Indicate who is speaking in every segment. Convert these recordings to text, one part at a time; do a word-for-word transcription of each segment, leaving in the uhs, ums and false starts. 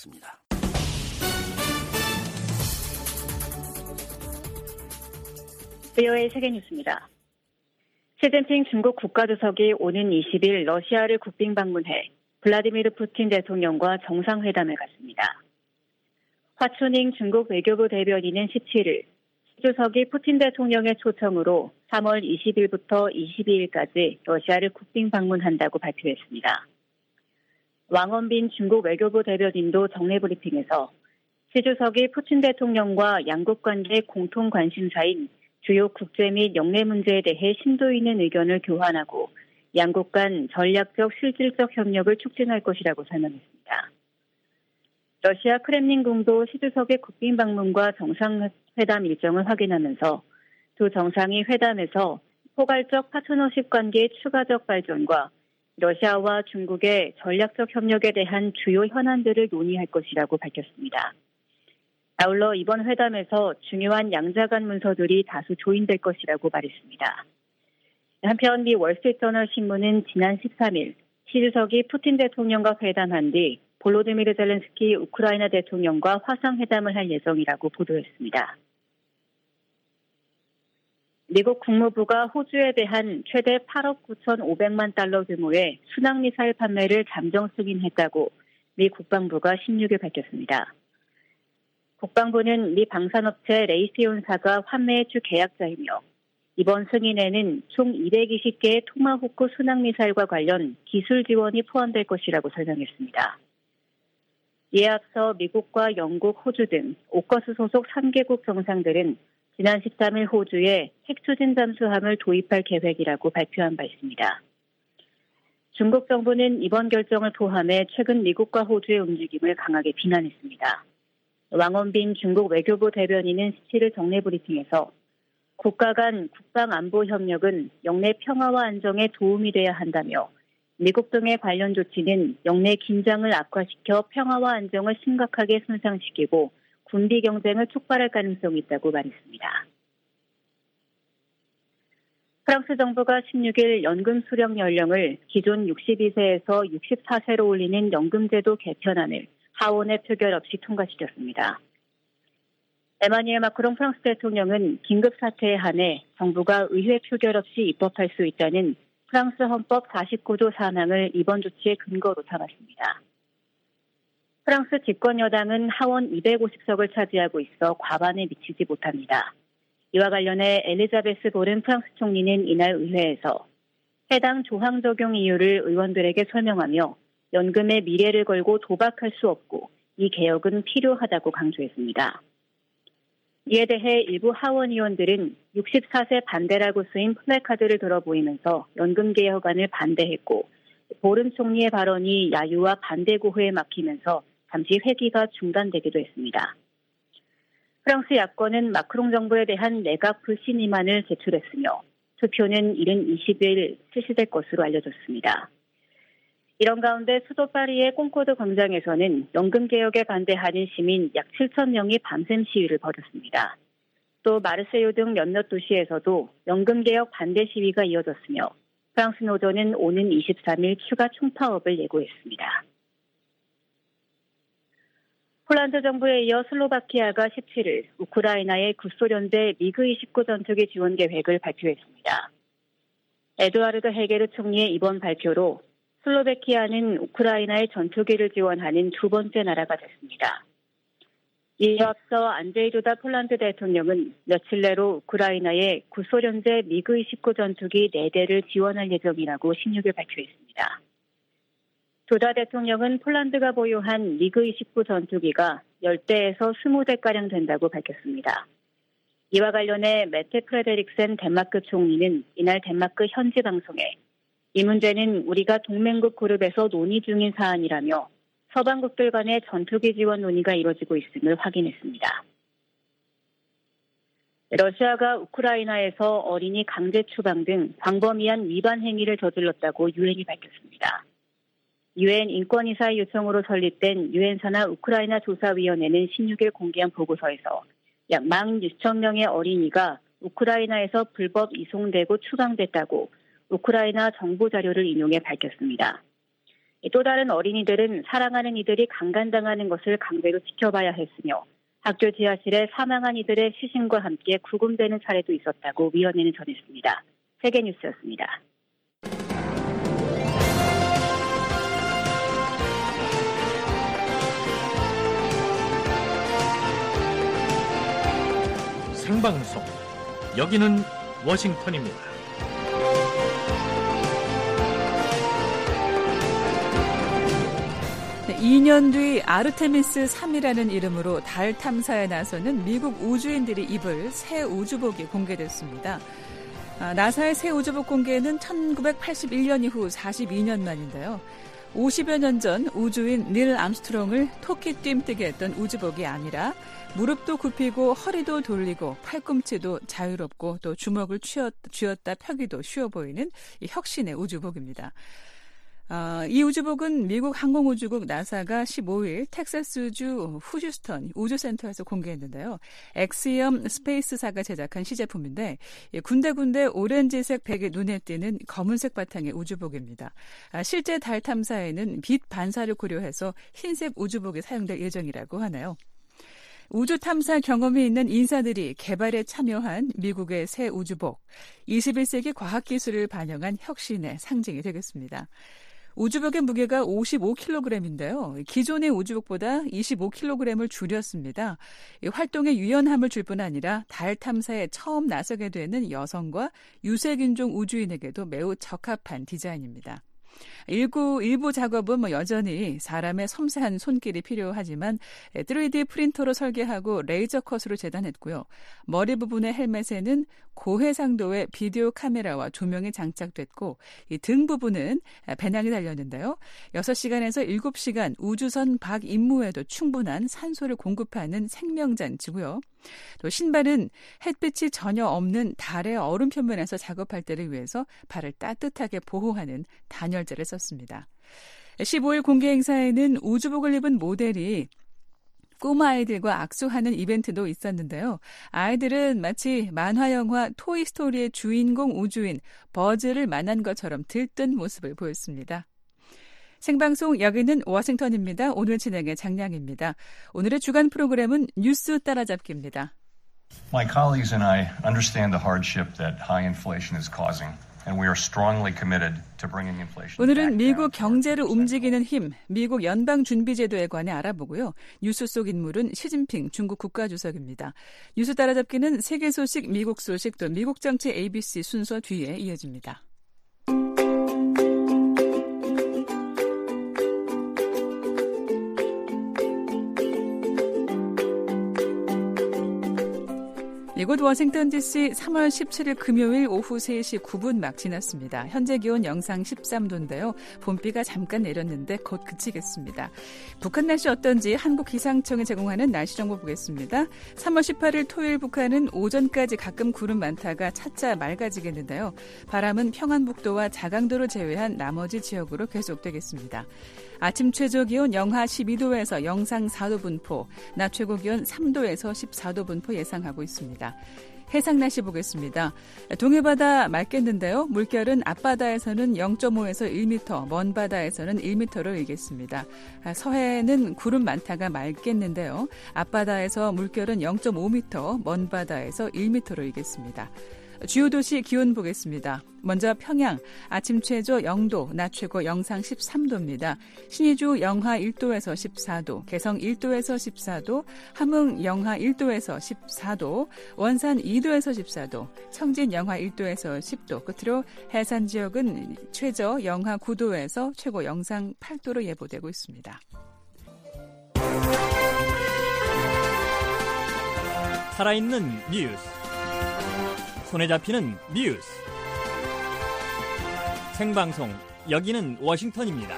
Speaker 1: 습니다.
Speaker 2: 브이오에이 세계뉴스입니다. 시진핑 중국 국가주석이 오는 이십 일 러시아를 국빈 방문해 블라디미르 푸틴 대통령과 정상회담을 갖습니다. 화춘잉 중국 외교부 대변인은 십칠 일 시 주석이 푸틴 대통령의 초청으로 삼월 이십 일부터 이십이 일까지 러시아를 국빈 방문한다고 발표했습니다. 왕원빈 중국 외교부 대변인도 정례 브리핑에서 시 주석이 푸틴 대통령과 양국 관계 공통 관심사인 주요 국제 및 영내 문제에 대해 심도 있는 의견을 교환하고 양국 간 전략적 실질적 협력을 촉진할 것이라고 설명했습니다. 러시아 크렘린궁도 시 주석의 국빈 방문과 정상회담 일정을 확인하면서 두 정상이 회담에서 포괄적 파트너십 관계의 추가적 발전과 러시아와 중국의 전략적 협력에 대한 주요 현안들을 논의할 것이라고 밝혔습니다. 아울러 이번 회담에서 중요한 양자 간 문서들이 다수 조인될 것이라고 말했습니다. 한편 미 월스트리트저널 신문은 지난 십삼 일 시 주석이 푸틴 대통령과 회담한 뒤 볼로디미르 젤렌스키 우크라이나 대통령과 화상회담을 할 예정이라고 보도했습니다. 미국 국무부가 호주에 대한 최대 팔억 구천오백만 달러 규모의 순항미사일 판매를 잠정 승인했다고 미 국방부가 십육 일 밝혔습니다. 국방부는 미 방산업체 레이시온사가 판매의 주 계약자이며 이번 승인에는 총 이백이십 개의 토마호크 순항미사일과 관련 기술 지원이 포함될 것이라고 설명했습니다. 이에 앞서 미국과 영국, 호주 등 오커스 소속 삼 개국 정상들은 지난 십삼 일 호주에 핵추진 잠수함을 도입할 계획이라고 발표한 바 있습니다. 중국 정부는 이번 결정을 포함해 최근 미국과 호주의 움직임을 강하게 비난했습니다. 왕원빈 중국 외교부 대변인은 십칠 일 정례 브리핑에서 국가 간 국방안보 협력은 영내 평화와 안정에 도움이 돼야 한다며 미국 등의 관련 조치는 영내 긴장을 악화시켜 평화와 안정을 심각하게 손상시키고 군비 경쟁을 촉발할 가능성이 있다고 말했습니다. 프랑스 정부가 십육 일 연금 수령 연령을 기존 육십이 세에서 육십사 세로 올리는 연금제도 개편안을 하원의 표결 없이 통과시켰습니다. 에마뉘엘 마크롱 프랑스 대통령은 긴급 사태에 한해 정부가 의회 표결 없이 입법할 수 있다는 프랑스 헌법 사십구 조 사 항을 이번 조치의 근거로 삼았습니다. 프랑스 집권 여당은 하원 이백오십 석을 차지하고 있어 과반에 미치지 못합니다. 이와 관련해 엘리자베스 보른 프랑스 총리는 이날 의회에서 해당 조항 적용 이유를 의원들에게 설명하며 연금의 미래를 걸고 도박할 수 없고 이 개혁은 필요하다고 강조했습니다. 이에 대해 일부 하원 의원들은 육십사 세 반대라고 쓰인 플래카드를 들어 보이면서 연금 개혁안을 반대했고 보른 총리의 발언이 야유와 반대 고흐에 막히면서 잠시 회기가 중단되기도 했습니다. 프랑스 야권은 마크롱 정부에 대한 내각 불신임안을 제출했으며 투표는 이른 이십 일 실시될 것으로 알려졌습니다. 이런 가운데 수도 파리의 콩코드 광장에서는 연금 개혁에 반대하는 시민 약 칠천 명이 밤샘 시위를 벌였습니다. 또 마르세유 등 몇몇 도시에서도 연금 개혁 반대 시위가 이어졌으며 프랑스 노조는 오는 이십삼 일 추가 총파업을 예고했습니다. 폴란드 정부에 이어 슬로바키아가 십칠 일 우크라이나의 구소련제 미그 이십구 전투기 지원 계획을 발표했습니다. 에드와르드 헤게르 총리의 이번 발표로 슬로베키아는 우크라이나의 전투기를 지원하는 두 번째 나라가 됐습니다. 이에 앞서 안제이 두다 폴란드 대통령은 며칠 내로 우크라이나에 구소련제 미그 이십구 전투기 네 대를 지원할 예정이라고 십육 일 발표했습니다. 두다 대통령은 폴란드가 보유한 미그 이십구 전투기가 십 대에서 이십 대가량 된다고 밝혔습니다. 이와 관련해 메테 프레데릭센 덴마크 총리는 이날 덴마크 현지 방송에 이 문제는 우리가 동맹국 그룹에서 논의 중인 사안이라며 서방국들 간의 전투기 지원 논의가 이뤄지고 있음을 확인했습니다. 러시아가 우크라이나에서 어린이 강제 추방 등 광범위한 위반 행위를 저질렀다고 유엔이 밝혔습니다. 유엔 인권이사의 요청으로 설립된 유엔 산하 우크라이나 조사위원회는 십육 일 공개한 보고서에서 약 만 육천 명의 어린이가 우크라이나에서 불법 이송되고 추방됐다고 우크라이나 정보 자료를 인용해 밝혔습니다. 또 다른 어린이들은 사랑하는 이들이 강간당하는 것을 강제로 지켜봐야 했으며 학교 지하실에 사망한 이들의 시신과 함께 구금되는 사례도 있었다고 위원회는 전했습니다. 세계뉴스였습니다.
Speaker 1: 생방송, 여기는 워싱턴입니다.
Speaker 3: 이 년 뒤 아르테미스 삼이라는 이름으로 달 탐사에 나서는 미국 우주인들이 입을 새 우주복이 공개됐습니다. 나사의 새 우주복 공개는 천구백팔십일 년 이후 사십이 년 만인데요. 오십여 년 전 우주인 닐 암스트롱을 토끼 뜀뜨게 했던 우주복이 아니라 무릎도 굽히고 허리도 돌리고 팔꿈치도 자유롭고 또 주먹을 쥐었다 펴기도 쉬워 보이는 이 혁신의 우주복입니다. 어, 이 우주복은 미국 항공우주국 나사가 십오 일 텍사스주 휴스턴 우주센터에서 공개했는데요. 엑시엄 스페이스사가 제작한 시제품인데 군데군데 오렌지색 백이 눈에 띄는 검은색 바탕의 우주복입니다. 아, 실제 달 탐사에는 빛 반사를 고려해서 흰색 우주복이 사용될 예정이라고 하네요. 우주 탐사 경험이 있는 인사들이 개발에 참여한 미국의 새 우주복, 이십일 세기 과학기술을 반영한 혁신의 상징이 되겠습니다. 우주복의 무게가 오십오 킬로그램인데요. 기존의 우주복보다 이십오 킬로그램을 줄였습니다. 활동에 유연함을 줄 뿐 아니라 달 탐사에 처음 나서게 되는 여성과 유색인종 우주인에게도 매우 적합한 디자인입니다. 일부, 일부 작업은 뭐 여전히 사람의 섬세한 손길이 필요하지만 쓰리디 프린터로 설계하고 레이저 컷으로 재단했고요. 머리 부분의 헬멧에는 고해상도의 비디오 카메라와 조명이 장착됐고 이 등 부분은 배낭이 달렸는데요. 여섯 시간에서 일곱 시간 우주선 밖 임무에도 충분한 산소를 공급하는 생명장치고요. 또 신발은 햇빛이 전혀 없는 달의 얼음 표면에서 작업할 때를 위해서 발을 따뜻하게 보호하는 단열재를 썼습니다. 십오 일 공개 행사에는 우주복을 입은 모델이 꼬마 아이들과 악수하는 이벤트도 있었는데요. 아이들은 마치 만화 영화 토이스토리의 주인공 우주인 버즈를 만난 것처럼 들뜬 모습을 보였습니다. 생방송 여기는 워싱턴입니다. 오늘 진행의 장량입니다. 오늘의 주간 프로그램은 뉴스 따라잡기입니다.
Speaker 4: My colleagues and I understand the hardship that high inflation is causing. And we are strongly committed to bringing inflation
Speaker 3: 오늘은 미국 경제를 움직이는 힘, 미국 연방준비제도에 관해 알아보고요. 뉴스 속 인물은 시진핑 중국 국가주석입니다. 뉴스 따라잡기는 세계 소식, 미국 소식, 또 미국 정치 에이비씨 순서 뒤에 이어집니다. 이곳 워싱턴 디씨 삼월 십칠일 금요일 오후 세 시 구 분 막 지났습니다. 현재 기온 영상 십삼 도인데요. 봄비가 잠깐 내렸는데 곧 그치겠습니다. 북한 날씨 어떤지 한국기상청이 제공하는 날씨 정보 보겠습니다. 삼월 십팔일 토요일 북한은 오전까지 가끔 구름 많다가 차차 맑아지겠는데요. 바람은 평안북도와 자강도를 제외한 나머지 지역으로 계속되겠습니다. 아침 최저 기온 영하 십이 도에서 영상 사 도 분포, 낮 최고 기온 삼 도에서 십사 도 분포 예상하고 있습니다. 해상 날씨 보겠습니다. 동해바다 맑겠는데요. 물결은 앞바다에서는 영 점 오에서 일 미터, 먼 바다에서는 일 미터를 일겠습니다. 서해는 구름 많다가 맑겠는데요. 앞바다에서 물결은 영 점 오 미터, 먼 바다에서 일 미터를 일겠습니다. 주요 도시 기온 보겠습니다. 먼저 평양, 아침 최저 영 도, 낮 최고 영상 십삼 도입니다. 신의주 영하 일 도에서 십사 도, 개성 일 도에서 십사 도, 함흥 영하 일 도에서 십사 도, 원산 이 도에서 십사 도, 청진 영하 일 도에서 십 도, 끝으로 해산 지역은 최저 영하 구 도에서 최고 영상 팔 도로 예보되고 있습니다.
Speaker 1: 살아있는 뉴스. 손에 잡히는 뉴스. 생방송, 여기는 워싱턴입니다.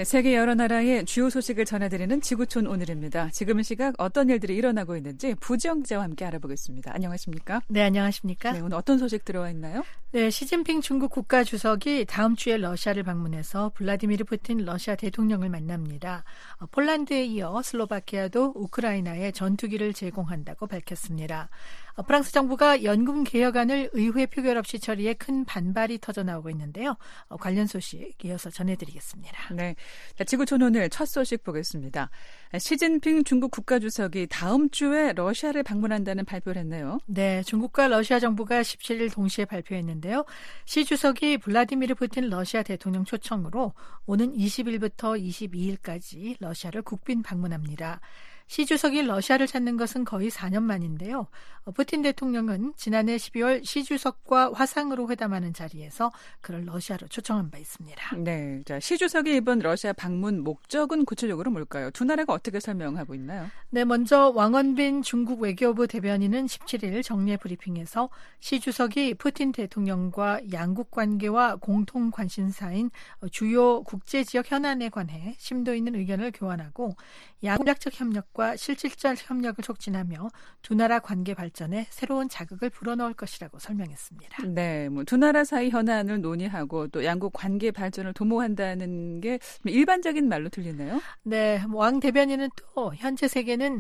Speaker 3: 세계 여러 나라의 주요 소식을 전해드리는 지구촌 오늘입니다. 지금 시각 어떤 일들이 일어나고 있는지 부지영 기자와 함께 알아보겠습니다. 안녕하십니까?
Speaker 5: 네, 안녕하십니까?
Speaker 3: 네, 오늘 어떤 소식 들어와 있나요?
Speaker 5: 네, 시진핑 중국 국가주석이 다음 주에 러시아를 방문해서 블라디미르 푸틴 러시아 대통령을 만납니다. 폴란드에 이어 슬로바키아도 우크라이나에 전투기를 제공한다고 밝혔습니다. 프랑스 정부가 연금 개혁안을 의회 표결 없이 처리해 큰 반발이 터져나오고 있는데요. 관련 소식 이어서 전해드리겠습니다.
Speaker 3: 네, 자, 지구촌 오늘 첫 소식 보겠습니다. 시진핑 중국 국가주석이 다음 주에 러시아를 방문한다는 발표를 했네요.
Speaker 5: 네, 중국과 러시아 정부가 십칠 일 동시에 발표했는데요. 시 주석이 블라디미르 푸틴 러시아 대통령 초청으로 오는 이십 일부터 이십이 일까지 러시아를 국빈 방문합니다. 시 주석이 러시아를 찾는 것은 거의 사 년 만인데요. 푸틴 대통령은 지난해 십이월 시 주석과 화상으로 회담하는 자리에서 그를 러시아로 초청한 바 있습니다.
Speaker 3: 네, 자, 시 주석이 이번 러시아 방문 목적은 구체적으로 뭘까요? 두 나라가 어떻게 설명하고 있나요?
Speaker 5: 네, 먼저 왕원빈 중국 외교부 대변인은 십칠 일 정례 브리핑에서 시 주석이 푸틴 대통령과 양국 관계와 공통 관심사인 주요 국제지역 현안에 관해 심도 있는 의견을 교환하고 양국적 협력과 실질적 협력을 촉진하며 두 나라 관계 발전에 새로운 자극을 불어넣을 것이라고 설명했습니다.
Speaker 3: 네, 뭐 두 나라 사이 현안을 논의하고 또 양국 관계 발전을 도모한다는 게 일반적인 말로 들리네요.
Speaker 5: 네, 왕 대변인은 또 현재 세계는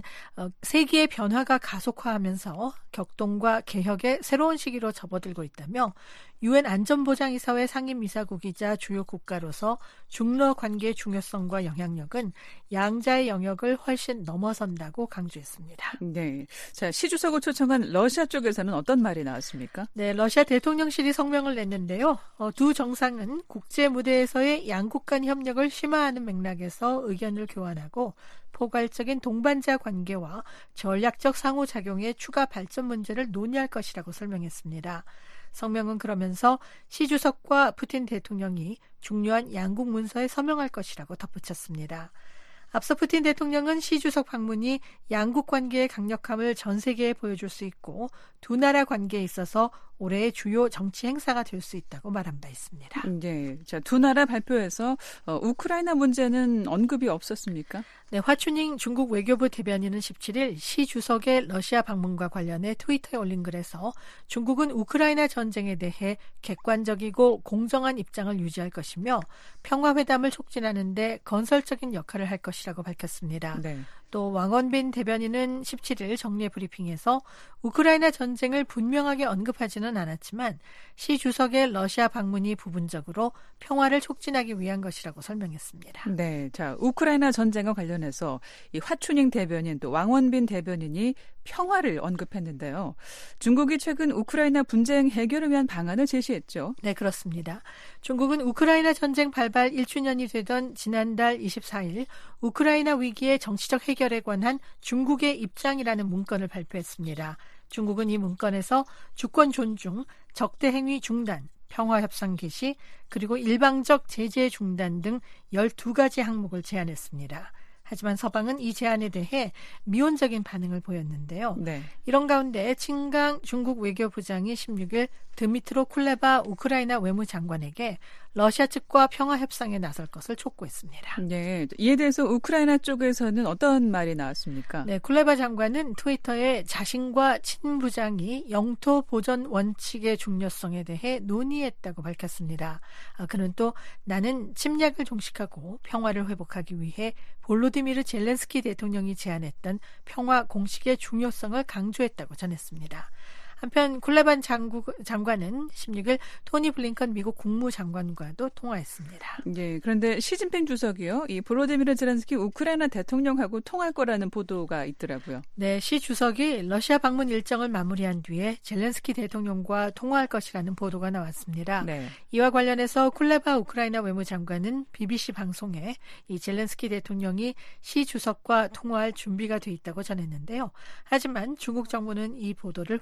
Speaker 5: 세계의 변화가 가속화하면서 격동과 개혁의 새로운 시기로 접어들고 있다며 유엔 안전보장이사회 상임이사국이자 주요 국가로서 중러 관계의 중요성과 영향력은 양자의 영역을 훨씬 넘어선다고 강조했습니다.
Speaker 3: 네, 자, 시 주석을 초청한 러시아 쪽에서는 어떤 말이 나왔습니까?
Speaker 5: 네, 러시아 대통령실이 성명을 냈는데요. 어, 두 정상은 국제 무대에서의 양국 간 협력을 심화하는 맥락에서 의견을 교환하고 포괄적인 동반자 관계와 전략적 상호작용의 추가 발전 문제를 논의할 것이라고 설명했습니다. 성명은 그러면서 시 주석과 푸틴 대통령이 중요한 양국 문서에 서명할 것이라고 덧붙였습니다. 앞서 푸틴 대통령은 시 주석 방문이 양국 관계의 강력함을 전 세계에 보여줄 수 있고 두 나라 관계에 있어서 올해의 주요 정치 행사가 될 수 있다고 말한 바 있습니다.
Speaker 3: 네, 자, 두 나라 발표에서 어, 우크라이나 문제는 언급이 없었습니까?
Speaker 5: 네, 화춘잉 중국 외교부 대변인은 십칠 일 시 주석의 러시아 방문과 관련해 트위터에 올린 글에서 중국은 우크라이나 전쟁에 대해 객관적이고 공정한 입장을 유지할 것이며 평화회담을 촉진하는 데 건설적인 역할을 할 것이라고 밝혔습니다. 네. 또 왕원빈 대변인은 십칠 일 정례 브리핑에서 우크라이나 전쟁을 분명하게 언급하지는 않았지만 시 주석의 러시아 방문이 부분적으로 평화를 촉진하기 위한 것이라고 설명했습니다.
Speaker 3: 네, 자, 우크라이나 전쟁과 관련해서 이 화춘잉 대변인 또 왕원빈 대변인이 평화를 언급했는데요. 중국이 최근 우크라이나 분쟁 해결을 위한 방안을 제시했죠.
Speaker 5: 네, 그렇습니다. 중국은 우크라이나 전쟁 발발 일 주년이 되던 지난달 이십사 일 우크라이나 위기의 정치적 해결에 관한 중국의 입장이라는 문건을 발표했습니다. 중국은 이 문건에서 주권 존중, 적대 행위 중단, 평화협상 개시, 그리고 일방적 제재 중단 등 열두 가지 항목을 제안했습니다. 하지만 서방은 이 제안에 대해 미온적인 반응을 보였는데요. 네. 이런 가운데 친강 중국 외교부장이 십육 일 드미트로 쿨레바 우크라이나 외무장관에게 러시아 측과 평화협상에 나설 것을 촉구했습니다.
Speaker 3: 네, 이에 대해서 우크라이나 쪽에서는 어떤 말이 나왔습니까?
Speaker 5: 네, 쿨레바 장관은 트위터에 자신과 친부장이 영토 보전 원칙의 중요성에 대해 논의했다고 밝혔습니다. 아, 그는 또 나는 침략을 종식하고 평화를 회복하기 위해 볼로디미르 젤렌스키 대통령이 제안했던 평화 공식의 중요성을 강조했다고 전했습니다. 한편 쿨레반 장구, 장관은 십육 일 토니 블링컨 미국 국무장관과도 통화했습니다.
Speaker 3: 네, 그런데 시진핑 주석이요, 이 볼로디미르 젤렌스키 우크라이나 대통령하고 통할 거라는 보도가 있더라고요.
Speaker 5: 네, 시 주석이 러시아 방문 일정을 마무리한 뒤에 젤렌스키 대통령과 통화할 것이라는 보도가 나왔습니다. 네. 이와 관련해서 쿨레바 우크라이나 외무장관은 비비씨 방송에 이 젤렌스키 대통령이 시 주석과 통화할 준비가 돼 있다고 전했는데요. 하지만 중국 정부는 이 보도를 확인해 주지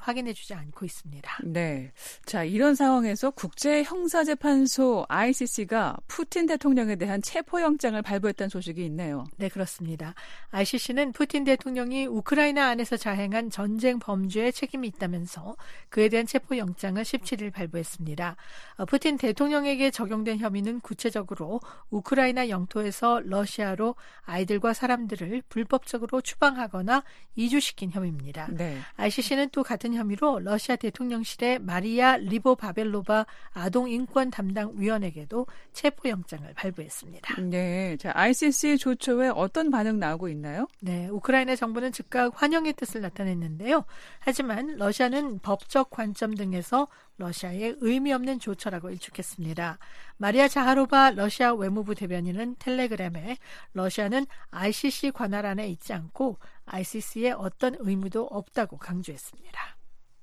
Speaker 5: 주지 않고 있습니다.
Speaker 3: 네. 자, 이런 상황에서 국제형사재판소 아이씨씨가 푸틴 대통령에 대한 체포영장을 발부했다는 소식이 있네요.
Speaker 5: 네, 그렇습니다. 아이씨씨는 푸틴 대통령이 우크라이나 안에서 자행한 전쟁 범죄에 책임이 있다면서 그에 대한 체포영장을 십칠 일 발부했습니다. 푸틴 대통령에게 적용된 혐의는 구체적으로 우크라이나 영토에서 러시아로 아이들과 사람들을 불법적으로 추방하거나 이주시킨 혐의입니다.
Speaker 3: 네.
Speaker 5: 아이씨씨는 또 같은 혐의로 러시아 대통령실의 마리아 리보바벨로바 아동인권 담당 위원에게도 체포영장을 발부했습니다.
Speaker 3: 네, 자 아이씨씨 조처에 어떤 반응 나오고 있나요?
Speaker 5: 네, 우크라이나 정부는 즉각 환영의 뜻을 나타냈는데요. 하지만 러시아는 법적 관점 등에서 러시아의 의미 없는 조처라고 일축했습니다. 마리아 자하로바 러시아 외무부 대변인은 텔레그램에 러시아는 아이씨씨 관할 안에 있지 않고 아이씨씨에 어떤 의무도 없다고 강조했습니다.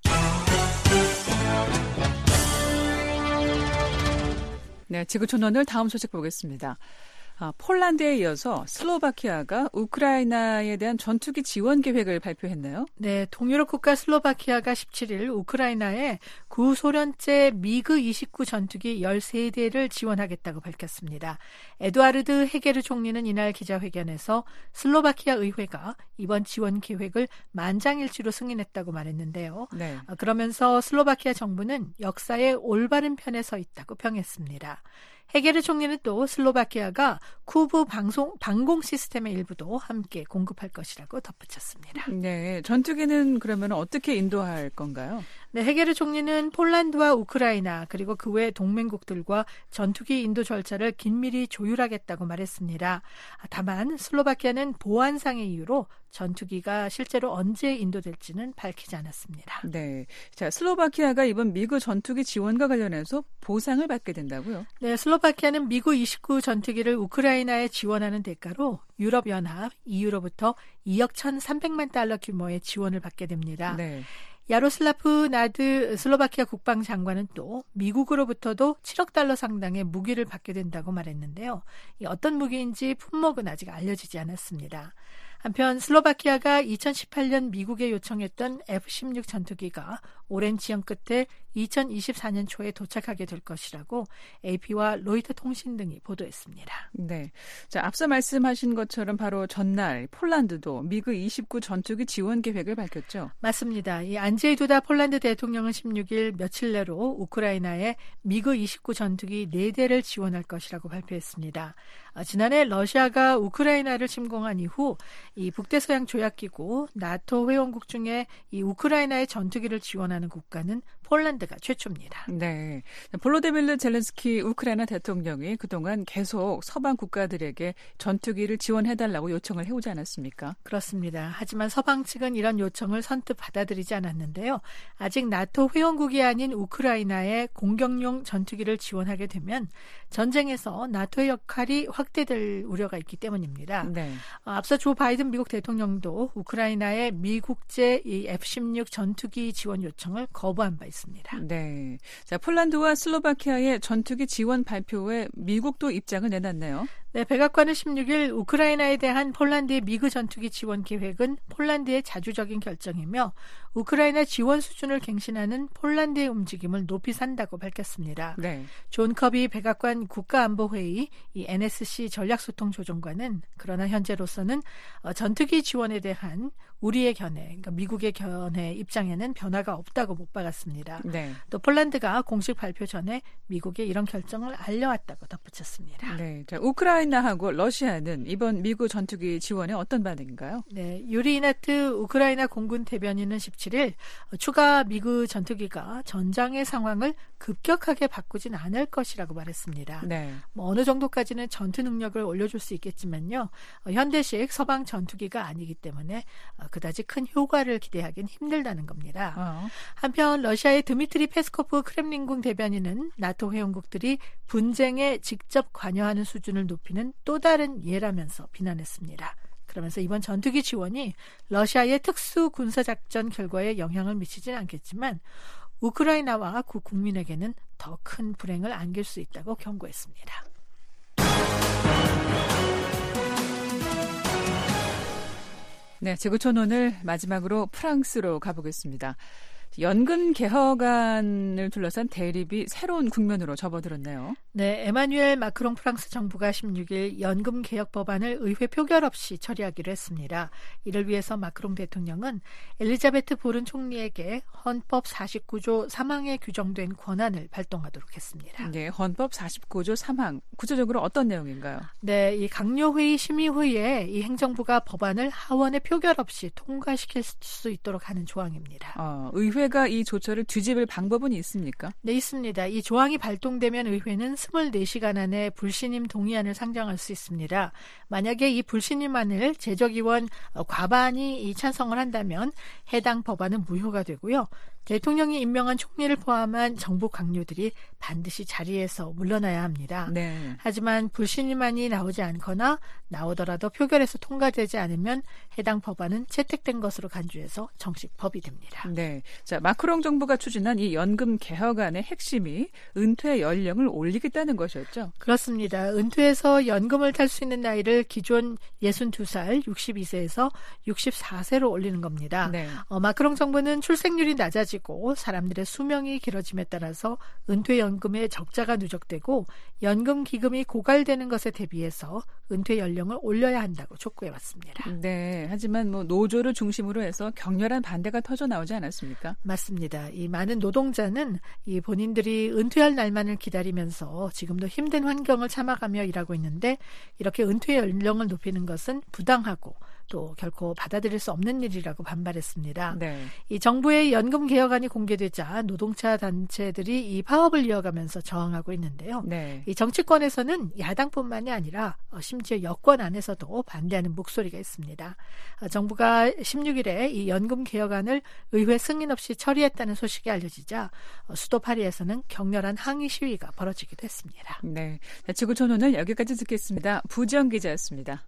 Speaker 3: 네, 지구촌 오늘 다음 소식 보겠습니다. 아, 폴란드에 이어서 슬로바키아가 우크라이나에 대한 전투기 지원 계획을 발표했나요?
Speaker 5: 네, 동유럽 국가 슬로바키아가 십칠 일 우크라이나에 구소련제 미그 이십구 전투기 열세 대를 지원하겠다고 밝혔습니다. 에두아르드 헤게르 총리는 이날 기자회견에서 슬로바키아 의회가 이번 지원 계획을 만장일치로 승인했다고 말했는데요.
Speaker 3: 네.
Speaker 5: 그러면서 슬로바키아 정부는 역사의 올바른 편에 서 있다고 평했습니다. 헤게르 총리는 또 슬로바키아가 쿠브 방송, 방공 시스템의 일부도 함께 공급할 것이라고 덧붙였습니다.
Speaker 3: 네, 전투기는 그러면 어떻게 인도할 건가요?
Speaker 5: 네, 헤게르 총리는 폴란드와 우크라이나 그리고 그 외 동맹국들과 전투기 인도 절차를 긴밀히 조율하겠다고 말했습니다. 다만 슬로바키아는 보안상의 이유로 전투기가 실제로 언제 인도될지는 밝히지 않았습니다.
Speaker 3: 네, 자 슬로바키아가 이번 미국 전투기 지원과 관련해서 보상을 받게 된다고요?
Speaker 5: 네, 슬로바키아는 미그 이십구 전투기를 우크라이나에 지원하는 대가로 유럽연합 이유로부터 이억 천삼백만 달러 규모의 지원을 받게 됩니다.
Speaker 3: 네.
Speaker 5: 야로슬라프 나드 슬로바키아 국방장관은 또 미국으로부터도 칠억 달러 상당의 무기를 받게 된다고 말했는데요. 이 어떤 무기인지 품목은 아직 알려지지 않았습니다. 한편 슬로바키아가 이천십팔 년 미국에 요청했던 에프 십육 전투기가 오랜 지연 끝에 이천이십사 년 초에 도착하게 될 것이라고 에이피와 로이터 통신 등이 보도했습니다.
Speaker 3: 네, 자 앞서 말씀하신 것처럼 바로 전날 폴란드도 미그 이십구 전투기 지원 계획을 밝혔죠.
Speaker 5: 맞습니다. 이 안제이 두다 폴란드 대통령은 십육 일 며칠 내로 우크라이나에 미그 이십구 전투기 네 대를 지원할 것이라고 발표했습니다. 지난해 러시아가 우크라이나를 침공한 이후 이 북대서양 조약기구 나토 회원국 중에 이 우크라이나의 전투기를 지원하는 국가는 폴란드가 최초입니다.
Speaker 3: 네, 볼로디미르 젤렌스키 우크라이나 대통령이 그동안 계속 서방 국가들에게 전투기를 지원해달라고 요청을 해오지 않았습니까?
Speaker 5: 그렇습니다. 하지만 서방 측은 이런 요청을 선뜻 받아들이지 않았는데요. 아직 나토 회원국이 아닌 우크라이나에 공격용 전투기를 지원하게 되면 전쟁에서 나토의 역할이 확대될 우려가 있기 때문입니다.
Speaker 3: 네.
Speaker 5: 앞서 조 바이든 미국 대통령도 우크라이나의 미국제 에프 십육 전투기 지원 요청을 거부한 바 있습니다.
Speaker 3: 네, 자 폴란드와 슬로바키아의 전투기 지원 발표에 미국도 입장을 내놨네요.
Speaker 5: 네, 백악관은 십육 일 우크라이나에 대한 폴란드의 미그 전투기 지원 계획은 폴란드의 자주적인 결정이며 우크라이나 지원 수준을 갱신하는 폴란드의 움직임을 높이 산다고 밝혔습니다.
Speaker 3: 네.
Speaker 5: 존 커비 백악관 국가안보회의 이 엔에스씨 전략소통조정관은 그러나 현재로서는 전투기 지원에 대한 우리의 견해, 그러니까 미국의 견해 입장에는 변화가 없다고 못 박았습니다.
Speaker 3: 네.
Speaker 5: 또 폴란드가 공식 발표 전에 미국에 이런 결정을 알려왔다고 덧붙였습니다.
Speaker 3: 네, 자 우크라이나하고 러시아는 이번 미국 전투기 지원에 어떤 반응인가요?
Speaker 5: 네, 유리 이나트 우크라이나 공군 대변인은 십칠 일 추가 미국 전투기가 전장의 상황을 급격하게 바꾸진 않을 것이라고 말했습니다.
Speaker 3: 네.
Speaker 5: 뭐 어느 정도까지는 전투 능력을 올려줄 수 있겠지만요. 현대식 서방 전투기가 아니기 때문에 그다지 큰 효과를 기대하기는 힘들다는 겁니다.
Speaker 3: 어.
Speaker 5: 한편 러시아의 드미트리 페스코프 크렘린궁 대변인은 나토 회원국들이 분쟁에 직접 관여하는 수준을 높이는 또 다른 예라면서 비난했습니다. 그러면서 이번 전투기 지원이 러시아의 특수 군사작전 결과에 영향을 미치지는 않겠지만 우크라이나와 그 국민에게는 더 큰 불행을 안길 수 있다고 경고했습니다. 네,
Speaker 3: 지구촌 오늘 마지막으로 프랑스로 가보겠습니다. 연금 개혁안을 둘러싼 대립이 새로운 국면으로 접어들었네요.
Speaker 5: 네, 에마뉴엘 마크롱 프랑스 정부가 십육 일 연금 개혁 법안을 의회 표결 없이 처리하기로 했습니다. 이를 위해서 마크롱 대통령은 엘리자베트 보른 총리에게 헌법 사십구 조 삼 항에 규정된 권한을 발동하도록 했습니다.
Speaker 3: 네, 헌법 사십구 조 삼 항 구체적으로 어떤 내용인가요?
Speaker 5: 네, 이 강요회의 심의회의에 이 행정부가 법안을 하원의 표결 없이 통과시킬 수 있도록 하는 조항입니다.
Speaker 3: 어, 의회가 이 조처를 뒤집을 방법은 있습니까?
Speaker 5: 네, 있습니다. 이 조항이 발동되면 의회는 이십사 시간 안에 불신임 동의안을 상정할 수 있습니다. 만약에 이 불신임안을 제적의원 과반이 이 찬성을 한다면 해당 법안은 무효가 되고요. 대통령이 임명한 총리를 포함한 정부 강요들이 반드시 자리에서 물러나야 합니다.
Speaker 3: 네.
Speaker 5: 하지만 불신임안이 나오지 않거나 나오더라도 표결에서 통과되지 않으면 해당 법안은 채택된 것으로 간주해서 정식 법이 됩니다.
Speaker 3: 네. 자, 마크롱 정부가 추진한 이 연금 개혁안의 핵심이 은퇴 연령을 올리겠다는 것이었죠.
Speaker 5: 그렇습니다. 은퇴해서 연금을 탈 수 있는 나이를 기존 예순두 살, 육십이 세에서 육십사 세로 올리는 겁니다.
Speaker 3: 네.
Speaker 5: 어, 마크롱 정부는 출생률이 낮아지고 사람들의 수명이 길어짐에 따라서 은퇴연금의 적자가 누적되고 연금 기금이 고갈되는 것에 대비해서 은퇴 연령을 올려야 한다고 촉구해왔습니다.
Speaker 3: 네, 하지만 뭐 노조를 중심으로 해서 격렬한 반대가 터져 나오지 않았습니까?
Speaker 5: 맞습니다. 이 많은 노동자는 이 본인들이 은퇴할 날만을 기다리면서 지금도 힘든 환경을 참아가며 일하고 있는데 이렇게 은퇴 연령을 높이는 것은 부당하고 또 결코 받아들일 수 없는 일이라고 반발했습니다.
Speaker 3: 네.
Speaker 5: 이 정부의 연금 개혁안이 공개되자 노동자 단체들이 이 파업을 이어가면서 저항하고 있는데요.
Speaker 3: 네.
Speaker 5: 이 정치권에서는 야당뿐만이 아니라 심지어 여권 안에서도 반대하는 목소리가 있습니다. 정부가 십육 일에 이 연금 개혁안을 의회 승인 없이 처리했다는 소식이 알려지자 수도 파리에서는 격렬한 항의 시위가 벌어지기도 했습니다.
Speaker 3: 네. 자, 지구촌 오늘 여기까지 듣겠습니다. 부지영 기자였습니다.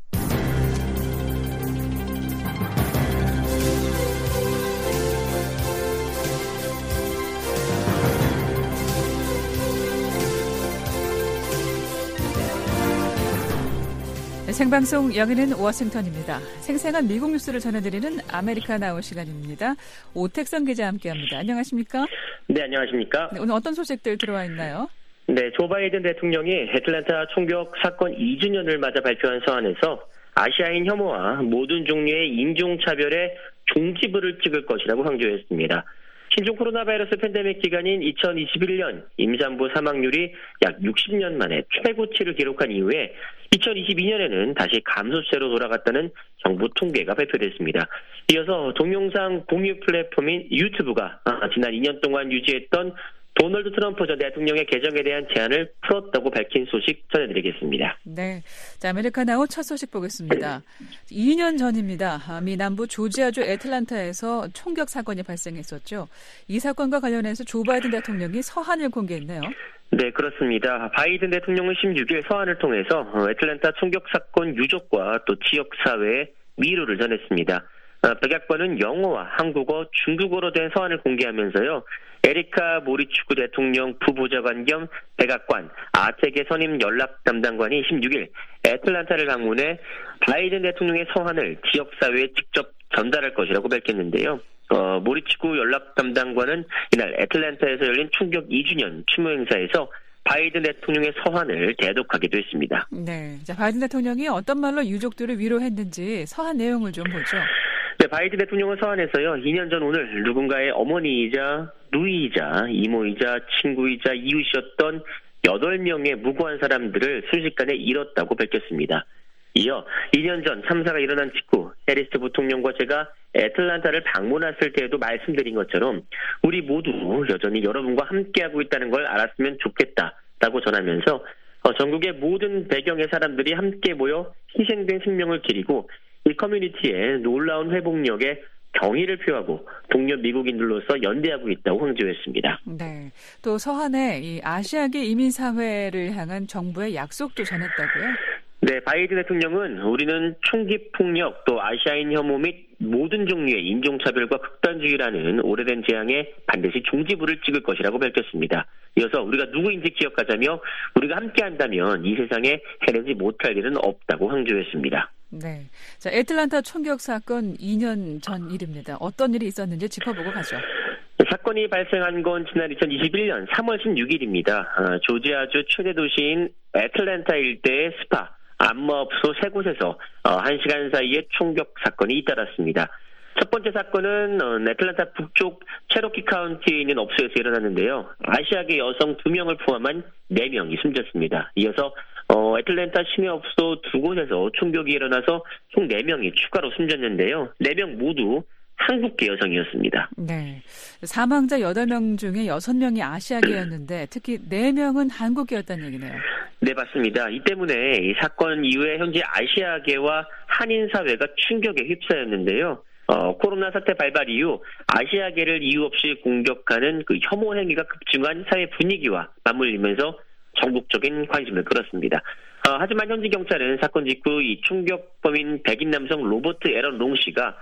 Speaker 3: 생방송 여기는 워싱턴입니다. 생생한 미국 뉴스를 전해드리는 아메리카 나우 시간입니다. 오택선 기자 함께합니다. 안녕하십니까?
Speaker 6: 네, 안녕하십니까?
Speaker 3: 네, 오늘 어떤 소식들 들어와 있나요?
Speaker 6: 네, 조 바이든 대통령이 애틀랜타 총격 사건 이 주년을 맞아 발표한 서한에서 아시아인 혐오와 모든 종류의 인종차별에 종지부를 찍을 것이라고 강조했습니다. 신종 코로나 바이러스 팬데믹 기간인 이천이십일 년 임산부 사망률이 약 육십 년 만에 최고치를 기록한 이후에 이천이십이 년에는 다시 감소세로 돌아갔다는 정부 통계가 발표됐습니다. 이어서 동영상 공유 플랫폼인 유튜브가 지난 이 년 동안 유지했던 도널드 트럼프 전 대통령의 계정에 대한 제한을 풀었다고 밝힌 소식 전해드리겠습니다.
Speaker 3: 네, 자, 아메리카 나우 첫 소식 보겠습니다. 이 년 전입니다. 미 남부 조지아주 애틀랜타에서 총격 사건이 발생했었죠. 이 사건과 관련해서 조 바이든 대통령이 서한을 공개했네요.
Speaker 6: 네, 그렇습니다. 바이든 대통령은 십육 일 서한을 통해서 애틀랜타 총격 사건 유족과 또 지역사회에 위로를 전했습니다. 백악관은 영어와 한국어, 중국어로 된 서한을 공개하면서요. 에리카 모리츠쿠 대통령 부보좌관 겸 백악관 아태계 선임 연락 담당관이 십육 일 애틀랜타를 방문해 바이든 대통령의 서한을 지역사회에 직접 전달할 것이라고 밝혔는데요. 어, 모리츠쿠 연락 담당관은 이날 애틀랜타에서 열린 총격 이 주년 추모 행사에서 바이든 대통령의 서한을 대독하기도 했습니다.
Speaker 3: 네, 자, 바이든 대통령이 어떤 말로 유족들을 위로했는지 서한 내용을 좀 보죠.
Speaker 6: 네, 바이든 대통령은 서한에서요. 이 년 전 오늘 누군가의 어머니이자 누이이자 이모이자 친구이자 이웃이었던 여덟 명의 무고한 사람들을 순식간에 잃었다고 밝혔습니다. 이어 이 년 전 참사가 일어난 직후 해리스 부통령과 제가 애틀랜타를 방문했을 때에도 말씀드린 것처럼 우리 모두 여전히 여러분과 함께하고 있다는 걸 알았으면 좋겠다라고 전하면서 전국의 모든 배경의 사람들이 함께 모여 희생된 생명을 기리고 이 커뮤니티의 놀라운 회복력에 경의를 표하고 동료 미국인들로서 연대하고 있다고 강조했습니다.
Speaker 3: 네, 또 서한에 이 아시아계 이민사회를 향한 정부의 약속도 전했다고요?
Speaker 6: 네, 바이든 대통령은 우리는 총기 폭력 또 아시아인 혐오 및 모든 종류의 인종차별과 극단주의라는 오래된 재앙에 반드시 종지부를 찍을 것이라고 밝혔습니다. 이어서 우리가 누구인지 기억하자며 우리가 함께한다면 이 세상에 해내지 못할 일은 없다고 강조했습니다.
Speaker 3: 네, 자, 애틀랜타 총격 사건 이 년 전 일입니다. 어떤 일이 있었는지 짚어보고 가죠.
Speaker 6: 사건이 발생한 건 지난 이천이십일년 삼월 십육일입니다. 어, 조지아주 최대 도시인 애틀랜타 일대의 스파, 안마업소 세 곳에서 어, 한 시간 사이에 총격 사건이 잇따랐습니다. 첫 번째 사건은 어, 애틀랜타 북쪽 체로키 카운티에 있는 업소에서 일어났는데요. 아시아계 여성 두 명을 포함한 네 명이 숨졌습니다. 이어서 어, 애틀랜타 시내 업소 두 곳에서 총격이 일어나서 총 네 명이 추가로 숨졌는데요. 네 명 모두 한국계 여성이었습니다.
Speaker 3: 네. 사망자 여덟 명 중에 여섯 명이 아시아계였는데 특히 네 명은 한국계였다는 얘기네요.
Speaker 6: 네, 맞습니다. 이 때문에 이 사건 이후에 현재 아시아계와 한인 사회가 충격에 휩싸였는데요. 어, 코로나 사태 발발 이후 아시아계를 이유 없이 공격하는 그 혐오 행위가 급증한 사회 분위기와 맞물리면서 전국적인 관심을 끌었습니다. 어, 하지만 현지 경찰은 사건 직후 이 총격범인 백인 남성 로버트 에런 롱 씨가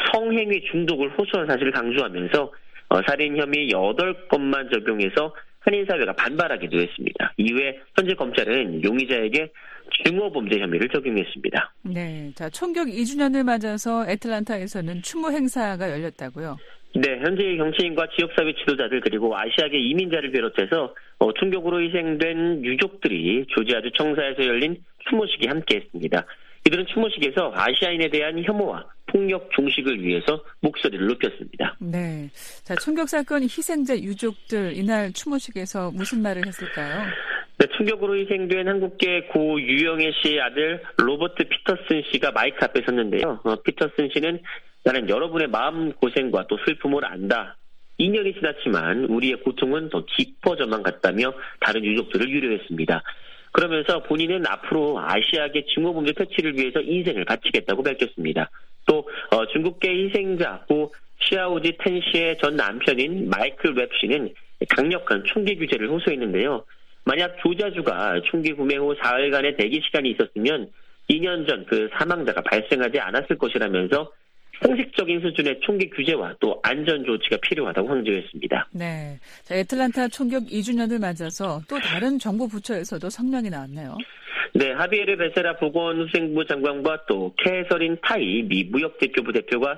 Speaker 6: 성행위 중독을 호소한 사실을 강조하면서 어, 살인 혐의 여덟 건만 적용해서 한인사회가 반발하기도 했습니다. 이후에 현재 검찰은 용의자에게 증오범죄 혐의를 적용했습니다.
Speaker 3: 네, 자 총격 이 주년을 맞아서 애틀랜타에서는 추모 행사가 열렸다고요?
Speaker 6: 네, 현지 정치인과 지역사회 지도자들 그리고 아시아계 이민자를 비롯해서 어, 총격으로 희생된 유족들이 조지아주 청사에서 열린 추모식에 함께했습니다. 이들은 추모식에서 아시아인에 대한 혐오와 폭력 종식을 위해서 목소리를 높였습니다.
Speaker 3: 네, 자 총격 사건 희생자 유족들 이날 추모식에서 무슨 말을 했을까요?
Speaker 6: 네, 총격으로 희생된 한국계 고 유영애 씨의 아들 로버트 피터슨 씨가 마이크 앞에 섰는데요. 어, 피터슨 씨는 나는 여러분의 마음 고생과 또 슬픔을 안다. 이 년이 지났지만 우리의 고통은 더 깊어져만 갔다며 다른 유족들을 위로했습니다. 그러면서 본인은 앞으로 아시아계 증오범죄 퇴치를 위해서 인생을 바치겠다고 밝혔습니다. 또 어, 중국계 희생자 고 시아오지 텐 씨의 전 남편인 마이클 웹 씨는 강력한 총기 규제를 호소했는데요. 만약 조지아주가 총기 구매 후 사흘간의 대기 시간이 있었으면 이 년 전 그 사망자가 발생하지 않았을 것이라면서 상식적인 수준의 총기 규제와 또 안전 조치가 필요하다고 강조했습니다.
Speaker 3: 네, 자, 애틀랜타 총격 이 주년을 맞아서 또 다른 정부 부처에서도 성명이 나왔네요.
Speaker 6: 네, 하비에르 베세라 보건후생부 장관과 또 캐서린 타이 미 무역대표부 대표가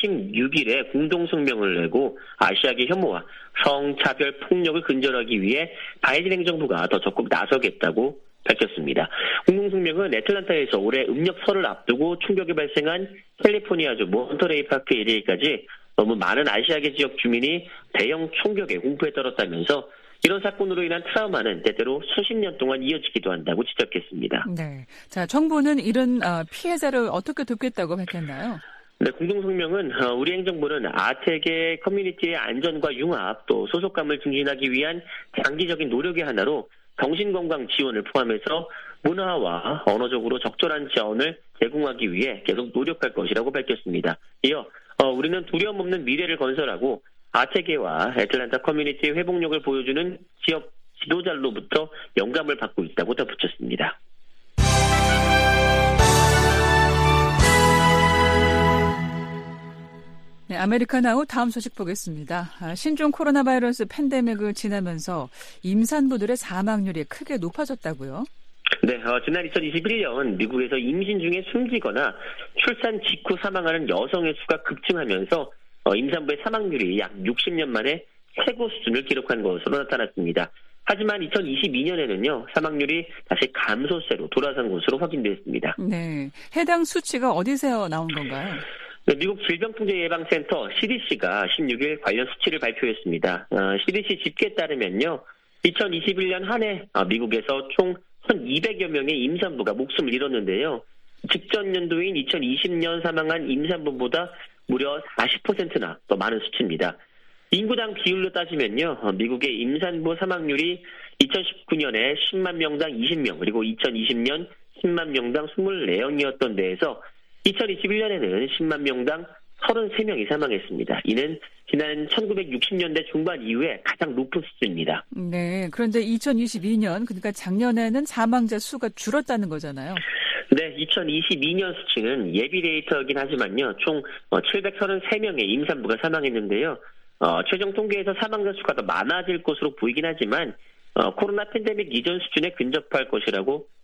Speaker 6: 십육일에 공동성명을 내고 아시아계 혐오와 성차별 폭력을 근절하기 위해 바이든 행정부가 더 적극 나서겠다고 밝혔습니다. 공동성명은 애틀랜타에서 올해 음력 설을 앞두고 충격이 발생한 캘리포니아주 몬터레이 파크 에리에까지 너무 많은 아시아계 지역 주민이 대형 총격에 공포에 떨었다면서 이런 사건으로 인한 트라우마는 때때로 수십 년 동안 이어지기도 한다고 지적했습니다.
Speaker 3: 네, 자 정부는 이런 피해자를 어떻게 돕겠다고 밝혔나요?
Speaker 6: 네, 공동성명은 우리 행정부는 아태계 커뮤니티의 안전과 융합 또 소속감을 증진하기 위한 장기적인 노력의 하나로 정신건강 지원을 포함해서 문화와 언어적으로 적절한 지원을 제공하기 위해 계속 노력할 것이라고 밝혔습니다. 이어 어, 우리는 두려움 없는 미래를 건설하고 아태계와 애틀랜타 커뮤니티의 회복력을 보여주는 지역 지도자로부터 영감을 받고 있다고 덧붙였습니다.
Speaker 3: 네, 아메리카나우 다음 소식 보겠습니다. 신종 코로나 바이러스 팬데믹을 지나면서 임산부들의 사망률이 크게 높아졌다고요?
Speaker 6: 네, 어, 지난 이천이십일년 미국에서 임신 중에 숨지거나 출산 직후 사망하는 여성의 수가 급증하면서 어, 임산부의 사망률이 약 육십 년 만에 최고 수준을 기록한 것으로 나타났습니다. 하지만 이천이십이년에는요 사망률이 다시 감소세로 돌아선 것으로 확인됐습니다.
Speaker 3: 네, 해당 수치가 어디서 나온 건가요?
Speaker 6: 네, 미국 질병통제예방센터 씨디씨가 십육일 관련 수치를 발표했습니다. 어, 씨디씨 집계에 따르면요, 이천이십일년 한 해 어, 미국에서 총 천이백여 명의 임산부가 목숨을 잃었는데요. 직전 연도인 이천이십년 사망한 임산부보다 무려 사십 퍼센트나 더 많은 수치입니다. 인구당 비율로 따지면요, 어, 미국의 임산부 사망률이 이천십구년에 십만 명당 이십 명, 그리고 이천이십년 십만 명당 이십사 명이었던 데에서 이천이십일년에는 십만 명당 삼십삼 명이 사망했습니다. 이는 지난 천구백육십년대 중반 이후에 가장 높은 수준입니다.
Speaker 3: 네, 그런데 이천이십이년, 그러니까 작년에는 사망자 수가 줄었다는 거잖아요.
Speaker 6: 네, 이천이십이년 수치는 예비 데이터이긴 하지만요, 총 칠백삼십삼 명의 임산부가 사망했는데요. 어, 최종 통계에서 사망자 수가 더 많아질 것으로 보이긴 하지만 어, 코로나 팬데믹 이전 수준에 근접할 것이라고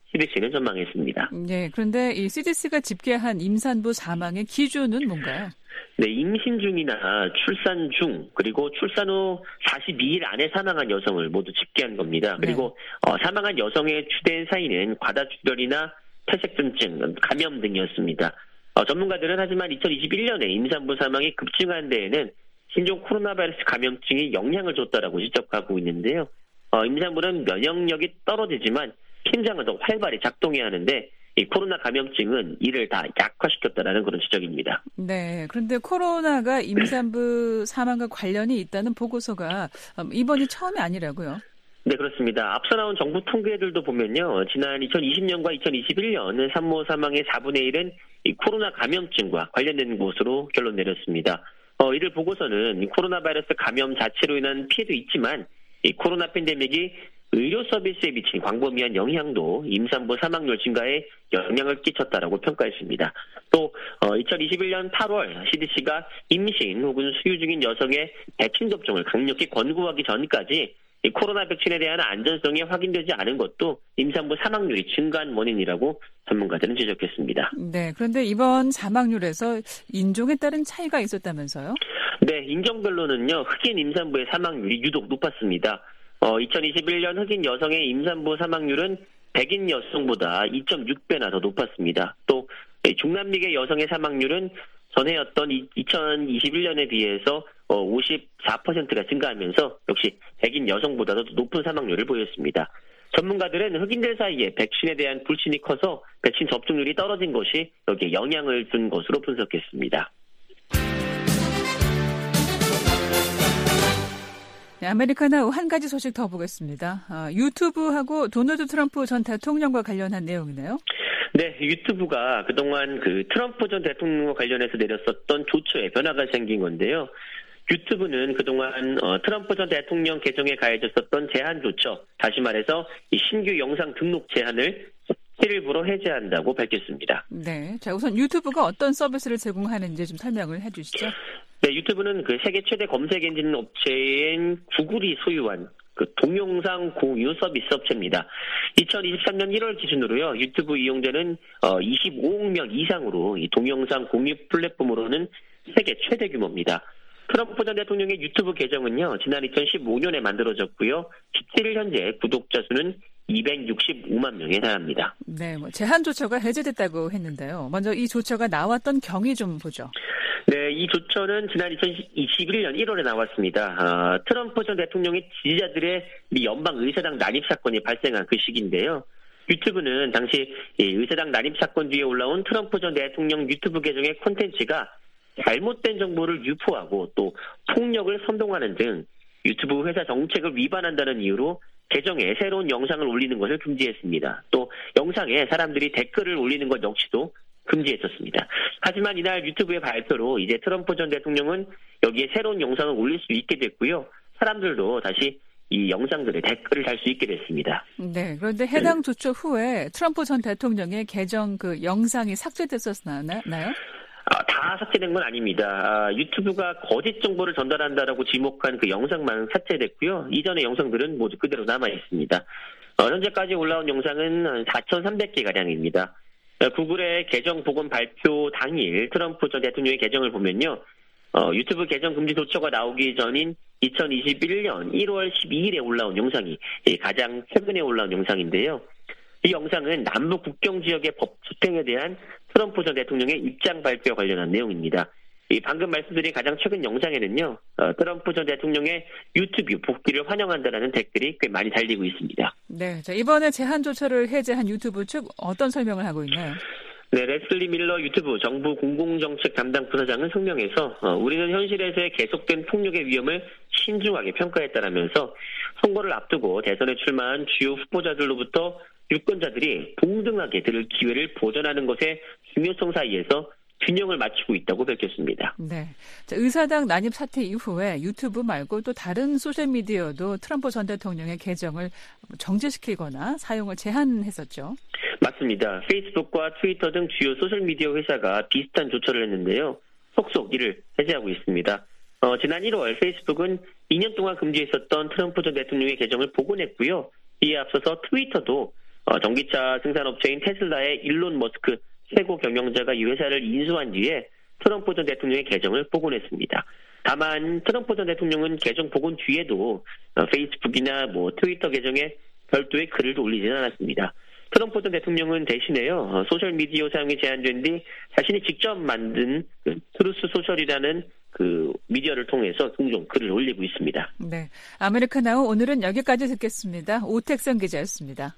Speaker 6: 씨디씨는 전망했습니다.
Speaker 3: 네, 그런데 이 씨디씨가 집계한 임산부 사망의 기준은 뭔가요?
Speaker 6: 네, 임신 중이나 출산 중 그리고 출산 후 사십이 일 안에 사망한 여성을 모두 집계한 겁니다. 그리고 네. 어, 사망한 여성의 주된 사인은 과다출혈이나 폐색증증, 감염 등이었습니다. 어, 전문가들은 하지만 이천이십일 년에 임산부 사망이 급증한 데에는 신종 코로나 바이러스 감염증이 영향을 줬다라고 지적하고 있는데요. 어, 임산부는 면역력이 떨어지지만 심장은 더 활발히 작동해야 하는데 이 코로나 감염증은 이를 다 약화시켰다라는 그런 지적입니다.
Speaker 3: 네, 그런데 코로나가 임산부 사망과 관련이 있다는 보고서가 이번이 처음이 아니라고요?
Speaker 6: 네, 그렇습니다. 앞서 나온 정부 통계들도 보면요. 지난 이천이십 년과 이천이십일 년 산모 사망의 사분의 일은 이 코로나 감염증과 관련된 것으로 결론 내렸습니다. 어, 이를 보고서는 코로나 바이러스 감염 자체로 인한 피해도 있지만 이 코로나 팬데믹이 의료 서비스에 미친 광범위한 영향도 임산부 사망률 증가에 영향을 끼쳤다라고 평가했습니다. 또 어, 이천이십일 년 팔월 씨디씨가 임신 혹은 수유 중인 여성의 백신 접종을 강력히 권고하기 전까지 이 코로나 백신에 대한 안전성이 확인되지 않은 것도 임산부 사망률이 증가한 원인이라고 전문가들은 지적했습니다.
Speaker 3: 네, 그런데 이번 사망률에서 인종에 따른 차이가 있었다면서요?
Speaker 6: 네, 인종별로는요. 흑인 임산부의 사망률이 유독 높았습니다. 어, 이천이십일 년 흑인 여성의 임산부 사망률은 백인 여성보다 이 점 육 배나 더 높았습니다. 또 중남미계 여성의 사망률은 전해였던 이천이십일 년에 비해서 오십사 퍼센트가 증가하면서 역시 백인 여성보다도 높은 사망률을 보였습니다. 전문가들은 흑인들 사이에 백신에 대한 불신이 커서 백신 접종률이 떨어진 것이 여기에 영향을 준 것으로 분석했습니다.
Speaker 3: 네, 아메리카나 한 가지 소식 더 보겠습니다. 아, 유튜브하고 도널드 트럼프 전 대통령과 관련한 내용이네요.
Speaker 6: 네, 유튜브가 그동안 그 트럼프 전 대통령과 관련해서 내렸었던 조처에 변화가 생긴 건데요. 유튜브는 그동안 어, 트럼프 전 대통령 계정에 가해졌었던 제한 조처, 다시 말해서 이 신규 영상 등록 제한을 십칠 일부로 해제한다고 밝혔습니다.
Speaker 3: 네, 자 우선 유튜브가 어떤 서비스를 제공하는지 좀 설명을 해주시죠.
Speaker 6: 네, 유튜브는 그 세계 최대 검색 엔진 업체인 구글이 소유한 그 동영상 공유 서비스 업체입니다. 이천이십삼 년 일월 기준으로요, 유튜브 이용자는 어, 이십오억 명 이상으로 이 동영상 공유 플랫폼으로는 세계 최대 규모입니다. 트럼프 전 대통령의 유튜브 계정은요, 지난 이천십오 년에 만들어졌고요, 십칠 일 현재 구독자 수는 이백육십오만 명에 달합니다.
Speaker 3: 네, 뭐 제한 조처가 해제됐다고 했는데요. 먼저 이 조처가 나왔던 경위 좀 보죠.
Speaker 6: 네, 이 조처는 지난 이천이십일 년 일월에 나왔습니다. 아, 트럼프 전 대통령의 지지자들의 연방 의사당 난입 사건이 발생한 그 시기인데요. 유튜브는 당시 의사당 난입 사건 뒤에 올라온 트럼프 전 대통령 유튜브 계정의 콘텐츠가 잘못된 정보를 유포하고 또 폭력을 선동하는 등 유튜브 회사 정책을 위반한다는 이유로 계정에 새로운 영상을 올리는 것을 금지했습니다. 또 영상에 사람들이 댓글을 올리는 것 역시도 금지했었습니다. 하지만 이날 유튜브의 발표로 이제 트럼프 전 대통령은 여기에 새로운 영상을 올릴 수 있게 됐고요. 사람들도 다시 이 영상들의 댓글을 달 수 있게 됐습니다.
Speaker 3: 네, 그런데 해당 조처 후에 트럼프 전 대통령의 계정 그 영상이 삭제됐었나요?
Speaker 6: 아, 다 삭제된 건 아닙니다. 아, 유튜브가 거짓 정보를 전달한다라고 지목한 그 영상만 삭제됐고요. 이전의 영상들은 모두 그대로 남아 있습니다. 어, 현재까지 올라온 영상은 한 사천삼백 개가량입니다. 구글의 계정 복원 발표 당일 트럼프 전 대통령의 계정을 보면요. 어, 유튜브 계정 금지 조처가 나오기 전인 이천이십일 년 일월 십이일에 올라온 영상이 가장 최근에 올라온 영상인데요. 이 영상은 남북 국경 지역의 법 집행에 대한 트럼프 전 대통령의 입장 발표와 관련한 내용입니다. 이 방금 말씀드린 가장 최근 영상에는요, 어, 트럼프 전 대통령의 유튜브 복귀를 환영한다라는 댓글이 꽤 많이 달리고 있습니다.
Speaker 3: 네, 자, 이번에 제한 조처를 해제한 유튜브 측 어떤 설명을 하고 있나요?
Speaker 6: 네, 레슬리 밀러 유튜브 정부 공공정책 담당 부사장은 성명에서 어, 우리는 현실에서의 계속된 폭력의 위험을 신중하게 평가했다라면서 선거를 앞두고 대선에 출마한 주요 후보자들로부터 유권자들이 동등하게 들을 기회를 보전하는 것의 중요성 사이에서 균형을 맞추고 있다고 밝혔습니다.
Speaker 3: 네, 자, 의사당 난입 사태 이후에 유튜브 말고 또 다른 소셜미디어도 트럼프 전 대통령의 계정을 정지시키거나 사용을 제한했었죠.
Speaker 6: 맞습니다. 페이스북과 트위터 등 주요 소셜미디어 회사가 비슷한 조처를 했는데요. 속속 이를 해제하고 있습니다. 어, 지난 일월 페이스북은 이 년 동안 금지했었던 트럼프 전 대통령의 계정을 복원했고요. 이에 앞서서 트위터도 어, 전기차 생산업체인 테슬라의 일론 머스크 최고 경영자가 이 회사를 인수한 뒤에 트럼프 전 대통령의 계정을 복원했습니다. 다만 트럼프 전 대통령은 계정 복원 뒤에도 어, 페이스북이나 뭐 트위터 계정에 별도의 글을 올리지는 않았습니다. 트럼프 전 대통령은 대신에요, 어, 소셜미디어 사용이 제한된 뒤 자신이 직접 만든 그 트루스 소셜이라는 그 미디어를 통해서 종종 글을 올리고 있습니다.
Speaker 3: 네, 아메리카나우 오늘은 여기까지 듣겠습니다. 오택선 기자였습니다.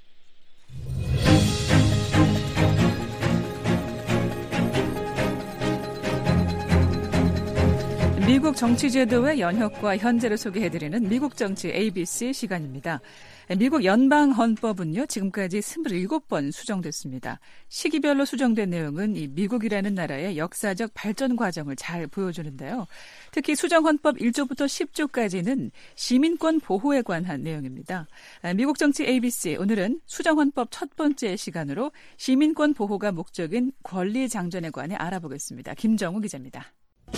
Speaker 3: 미국 정치 제도의 연혁과 현재를 소개해드리는 미국 정치 에이비씨 시간입니다. 미국 연방 헌법은요, 지금까지 이십칠 번 수정됐습니다. 시기별로 수정된 내용은 이 미국이라는 나라의 역사적 발전 과정을 잘 보여주는데요. 특히 수정 헌법 일 조부터 십 조까지는 시민권 보호에 관한 내용입니다. 미국 정치 에이비씨, 오늘은 수정 헌법 첫 번째 시간으로 시민권 보호가 목적인 권리 장전에 관해 알아보겠습니다. 김정우 기자입니다.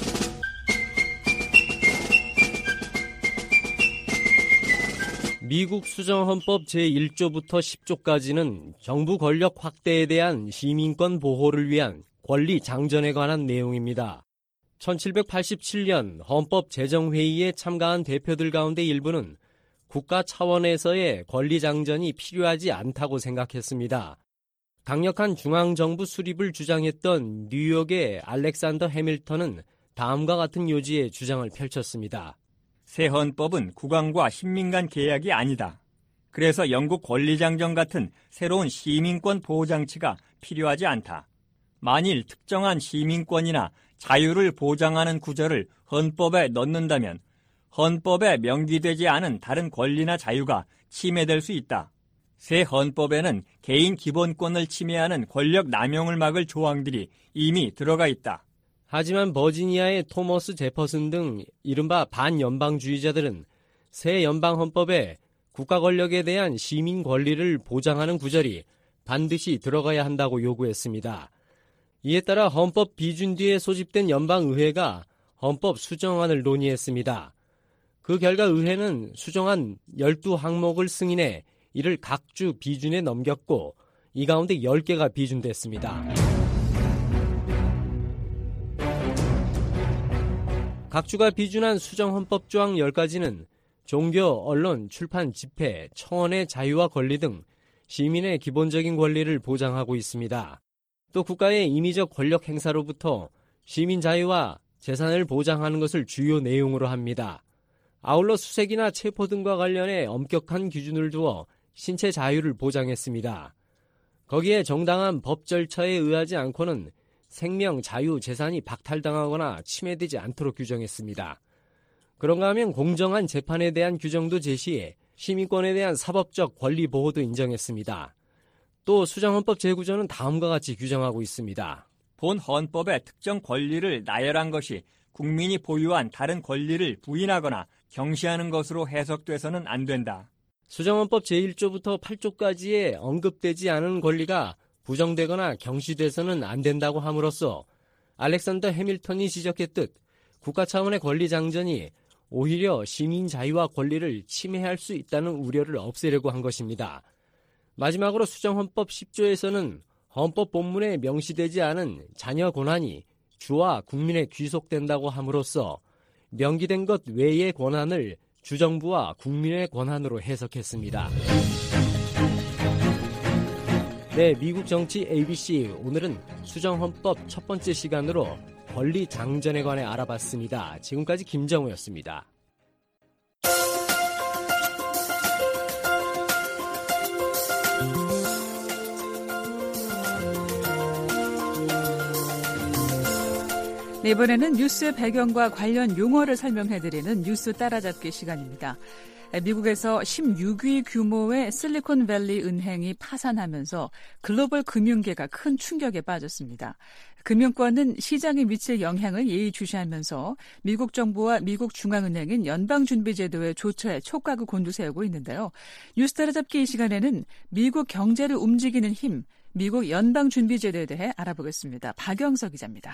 Speaker 7: 미국 수정헌법 제일 조부터 십 조까지는 정부 권력 확대에 대한 시민권 보호를 위한 권리 장전에 관한 내용입니다. 천칠백팔십칠 년 헌법 제정회의에 참가한 대표들 가운데 일부는 국가 차원에서의 권리 장전이 필요하지 않다고 생각했습니다. 강력한 중앙정부 수립을 주장했던 뉴욕의 알렉산더 해밀턴은 다음과 같은 요지의 주장을 펼쳤습니다.
Speaker 1: 새 헌법은 국왕과 신민 간 계약이 아니다. 그래서 영국 권리장전 같은 새로운 시민권 보호장치가 필요하지 않다. 만일 특정한 시민권이나 자유를 보장하는 구절을 헌법에 넣는다면 헌법에 명기되지 않은 다른 권리나 자유가 침해될 수 있다. 새 헌법에는 개인 기본권을 침해하는 권력 남용을 막을 조항들이 이미 들어가 있다.
Speaker 7: 하지만 버지니아의 토머스 제퍼슨 등 이른바 반연방주의자들은 새 연방헌법에 국가 권력에 대한 시민 권리를 보장하는 구절이 반드시 들어가야 한다고 요구했습니다. 이에 따라 헌법 비준 뒤에 소집된 연방의회가 헌법 수정안을 논의했습니다. 그 결과 의회는 수정안 열두 항목을 승인해 이를 각 주 비준에 넘겼고 이 가운데 열 개가 비준됐습니다. 각 주가 비준한 수정 헌법 조항 열 가지는 종교, 언론, 출판, 집회, 청원의 자유와 권리 등 시민의 기본적인 권리를 보장하고 있습니다. 또 국가의 임의적 권력 행사로부터 시민 자유와 재산을 보장하는 것을 주요 내용으로 합니다. 아울러 수색이나 체포 등과 관련해 엄격한 기준을 두어 신체 자유를 보장했습니다. 거기에 정당한 법 절차에 의하지 않고는 생명, 자유, 재산이 박탈당하거나 침해되지 않도록 규정했습니다. 그런가 하면 공정한 재판에 대한 규정도 제시해 시민권에 대한 사법적 권리 보호도 인정했습니다. 또 수정헌법 제구 조는 다음과 같이 규정하고 있습니다.
Speaker 1: 본 헌법의 특정 권리를 나열한 것이 국민이 보유한 다른 권리를 부인하거나 경시하는 것으로 해석돼서는 안 된다.
Speaker 7: 수정헌법 제일 조부터 팔 조까지의 언급되지 않은 권리가 부정되거나 경시돼서는 안 된다고 함으로써 알렉산더 해밀턴이 지적했듯 국가 차원의 권리 장전이 오히려 시민 자유와 권리를 침해할 수 있다는 우려를 없애려고 한 것입니다. 마지막으로 수정헌법 십 조에서는 헌법 본문에 명시되지 않은 자녀 권한이 주와 국민에 귀속된다고 함으로써 명기된 것 외의 권한을 주정부와 국민의 권한으로 해석했습니다. 네, 미국 정치 에이비씨, 오늘은 수정헌법 첫 번째 시간으로 권리 장전에 관해 알아봤습니다. 지금까지 김정우였습니다.
Speaker 3: 네, 이번에는 뉴스의 배경과 관련 용어를 설명해드리는 뉴스 따라잡기 시간입니다. 미국에서 십육 위 규모의 실리콘밸리 은행이 파산하면서 글로벌 금융계가 큰 충격에 빠졌습니다. 금융권은 시장에 미칠 영향을 예의주시하면서 미국 정부와 미국 중앙은행인 연방준비제도의 조처에 촉각을 곤두세우고 있는데요. 뉴스 따라잡기 이 시간에는 미국 경제를 움직이는 힘, 미국 연방준비제도에 대해 알아보겠습니다. 박영석 기자입니다.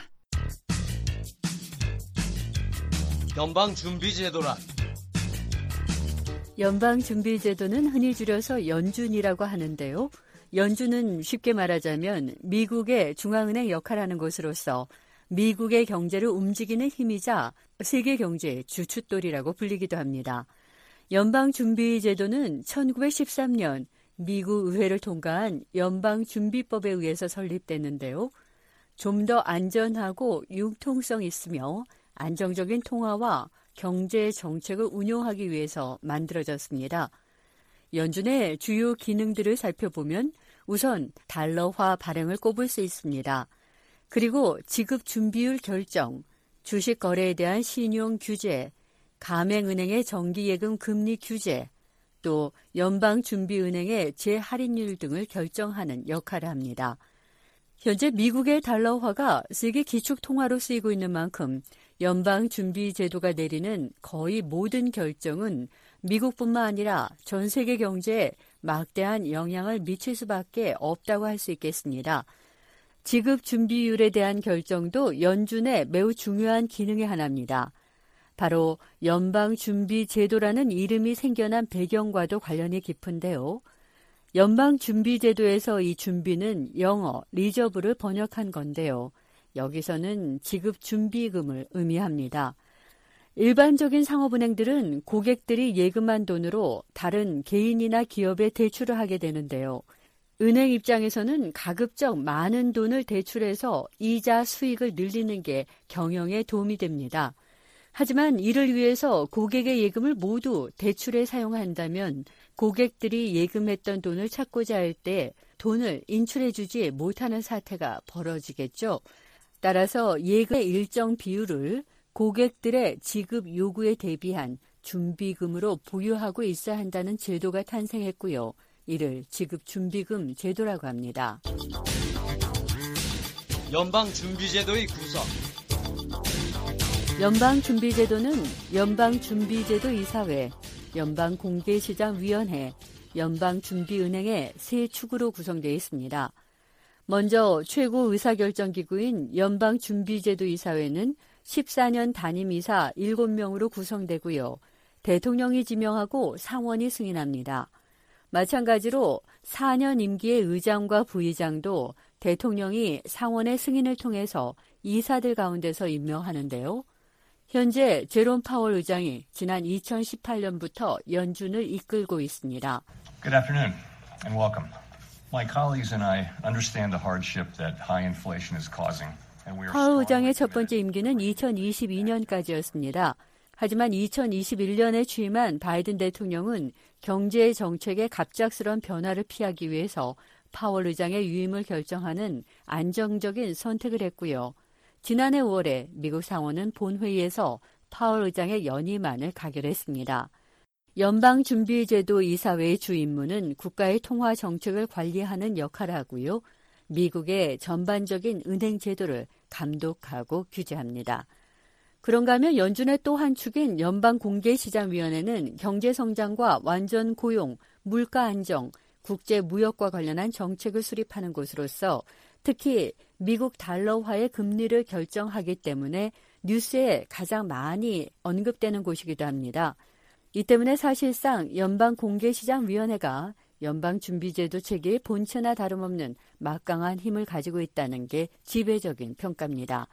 Speaker 8: 연방준비제도란
Speaker 9: 연방준비제도는 흔히 줄여서 연준이라고 하는데요.
Speaker 8: 연준은 쉽게 말하자면 미국의 중앙은행 역할을 하는 곳으로서 미국의 경제를 움직이는 힘이자 세계 경제의 주춧돌이라고 불리기도 합니다. 연방준비제도는 천구백십삼 년 미국 의회를 통과한 연방준비법에 의해서 설립됐는데요. 좀 더 안전하고 융통성 있으며 안정적인 통화와 경제 정책을 운용하기 위해서 만들어졌습니다. 연준의 주요 기능들을 살펴보면 우선 달러화 발행을 꼽을 수 있습니다. 그리고 지급 준비율 결정, 주식 거래에 대한 신용 규제, 가맹은행의 정기예금 금리 규제, 또 연방준비은행의 재할인율 등을 결정하는 역할을 합니다. 현재 미국의 달러화가 세계 기축통화로 쓰이고 있는 만큼 연방준비제도가 내리는 거의 모든 결정은 미국뿐만 아니라 전 세계 경제에 막대한 영향을 미칠 수밖에 없다고 할 수 있겠습니다. 지급 준비율에 대한 결정도 연준의 매우 중요한 기능의 하나입니다. 바로 연방준비제도라는 이름이 생겨난 배경과도 관련이 깊은데요. 연방준비제도에서 이 준비는 영어 리저브를 번역한 건데요. 여기서는 지급준비금을 의미합니다. 일반적인 상업은행들은 고객들이 예금한 돈으로 다른 개인이나 기업에 대출을 하게 되는데요. 은행 입장에서는 가급적 많은 돈을 대출해서 이자 수익을 늘리는 게 경영에 도움이 됩니다. 하지만 이를 위해서 고객의 예금을 모두 대출에 사용한다면 고객들이 예금했던 돈을 찾고자 할 때 돈을 인출해주지 못하는 사태가 벌어지겠죠. 따라서 예금의 일정 비율을 고객들의 지급 요구에 대비한 준비금으로 보유하고 있어야 한다는 제도가 탄생했고요. 이를 지급준비금 제도라고 합니다.
Speaker 9: 연방준비제도의 구성.
Speaker 8: 연방준비제도는 연방준비제도 이사회, 연방공개시장위원회, 연방준비은행의 세 축으로 구성되어 있습니다. 먼저 최고 의사결정기구인 연방준비제도 이사회는 십사 년 단임이사 일곱 명으로 구성되고요. 대통령이 지명하고 상원이 승인합니다. 마찬가지로 사 년 임기의 의장과 부의장도 대통령이 상원의 승인을 통해서 이사들 가운데서 임명하는데요. 현재 제롬 파월 의장이 지난 이천십팔 년부터 연준을 이끌고 있습니다.
Speaker 4: Good afternoon and welcome. My colleagues and I understand the hardship that high inflation is causing.
Speaker 8: 파월 의장의 첫 번째 임기는 이천이십이 년까지였습니다. 하지만 이천이십일 년에 취임한 바이든 대통령은 경제 정책의 갑작스러운 변화를 피하기 위해서 파월 의장의 유임을 결정하는 안정적인 선택을 했고요. 지난해 오월에 미국 상원은 본회의에서 파월 의장의 연임안을 가결했습니다. 연방준비제도 이사회의 주 임무는 국가의 통화 정책을 관리하는 역할을 하고요. 미국의 전반적인 은행 제도를 감독하고 규제합니다. 그런가 하면 연준의 또 한 축인 연방공개시장위원회는 경제성장과 완전 고용, 물가 안정, 국제무역과 관련한 정책을 수립하는 곳으로서 특히 미국 달러화의 금리를 결정하기 때문에 뉴스에 가장 많이 언급되는 곳이기도 합니다. 이 때문에 사실상 연방공개시장위원회가 연방준비제도 체계의 본체나 다름없는 막강한 힘을 가지고 있다는 게 지배적인 평가입니다.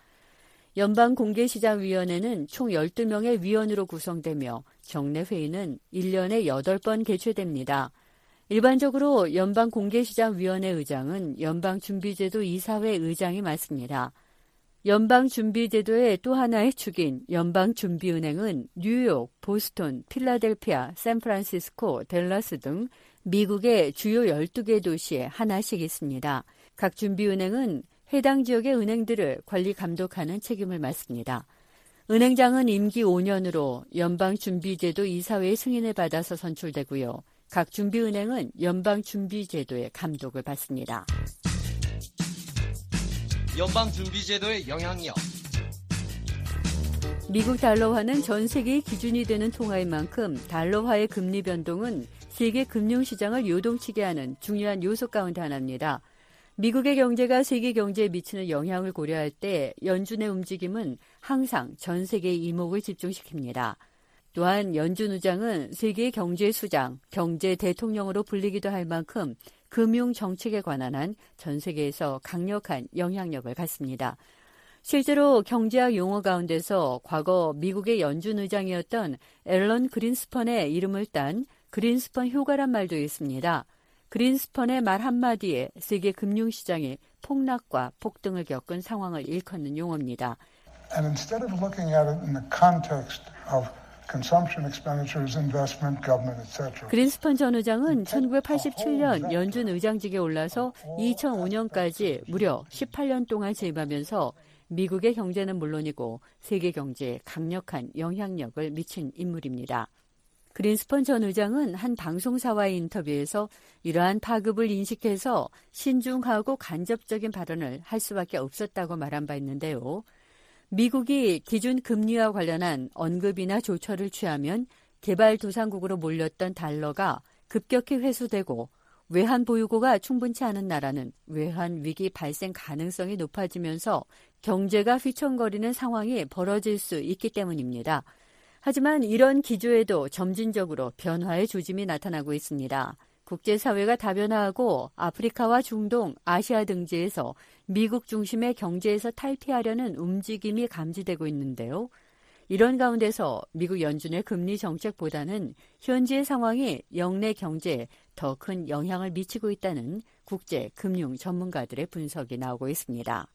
Speaker 8: 연방공개시장위원회는 총 열두 명의 위원으로 구성되며 정례회의는 일 년에 여덟 번 개최됩니다. 일반적으로 연방공개시장위원회 의장은 연방준비제도 이사회 의장이 맡습니다. 연방준비제도의 또 하나의 축인 연방준비은행은 뉴욕, 보스턴, 필라델피아, 샌프란시스코, 댈러스 등 미국의 주요 열두 개 도시에 하나씩 있습니다. 각 준비은행은 해당 지역의 은행들을 관리 감독하는 책임을 맡습니다. 은행장은 임기 오 년으로 연방준비제도 이사회의 승인을 받아서 선출되고요. 각 준비은행은 연방준비제도의 감독을 받습니다.
Speaker 9: 연방준비제도의 영향력.
Speaker 8: 미국 달러화는 전 세계의 기준이 되는 통화인 만큼 달러화의 금리 변동은 세계 금융시장을 요동치게 하는 중요한 요소 가운데 하나입니다. 미국의 경제가 세계 경제에 미치는 영향을 고려할 때 연준의 움직임은 항상 전 세계의 이목을 집중시킵니다. 또한 연준 의장은 세계의 경제 수장, 경제 대통령으로 불리기도 할 만큼 금융 정책에 관한 한 전 세계에서 강력한 영향력을 갖습니다. 실제로 경제학 용어 가운데서 과거 미국의 연준 의장이었던 앨런 그린스펀의 이름을 딴 그린스펀 효과란 말도 있습니다. 그린스펀의 말 한마디에 세계 금융시장이 폭락과 폭등을 겪은 상황을 일컫는 용어입니다.
Speaker 10: And instead of looking at it in the context of consumption expenditures, investment, government, et cetera.
Speaker 8: 그린스펀 전 의장은 천구백팔십칠 년 연준 의장직에 올라서 이천오 년까지 무려 십팔 년 동안 재임하면서 미국의 경제는 물론이고 세계 경제에 강력한 영향력을 미친 인물입니다. 그린스펀 전 의장은 한 방송사와의 인터뷰에서 이러한 파급을 인식해서 신중하고 간접적인 발언을 할 수밖에 없었다고 말한 바 있는데요. 미국이 기준 금리와 관련한 언급이나 조처를 취하면 개발도상국으로 몰렸던 달러가 급격히 회수되고 외환 보유고가 충분치 않은 나라는 외환 위기 발생 가능성이 높아지면서 경제가 휘청거리는 상황이 벌어질 수 있기 때문입니다. 하지만 이런 기조에도 점진적으로 변화의 조짐이 나타나고 있습니다. 국제사회가 다변화하고 아프리카와 중동, 아시아 등지에서 미국 중심의 경제에서 탈피하려는 움직임이 감지되고 있는데요. 이런 가운데서 미국 연준의 금리 정책보다는 현지의 상황이 영내 경제에 더 큰 영향을 미치고 있다는 국제 금융 전문가들의 분석이 나오고 있습니다.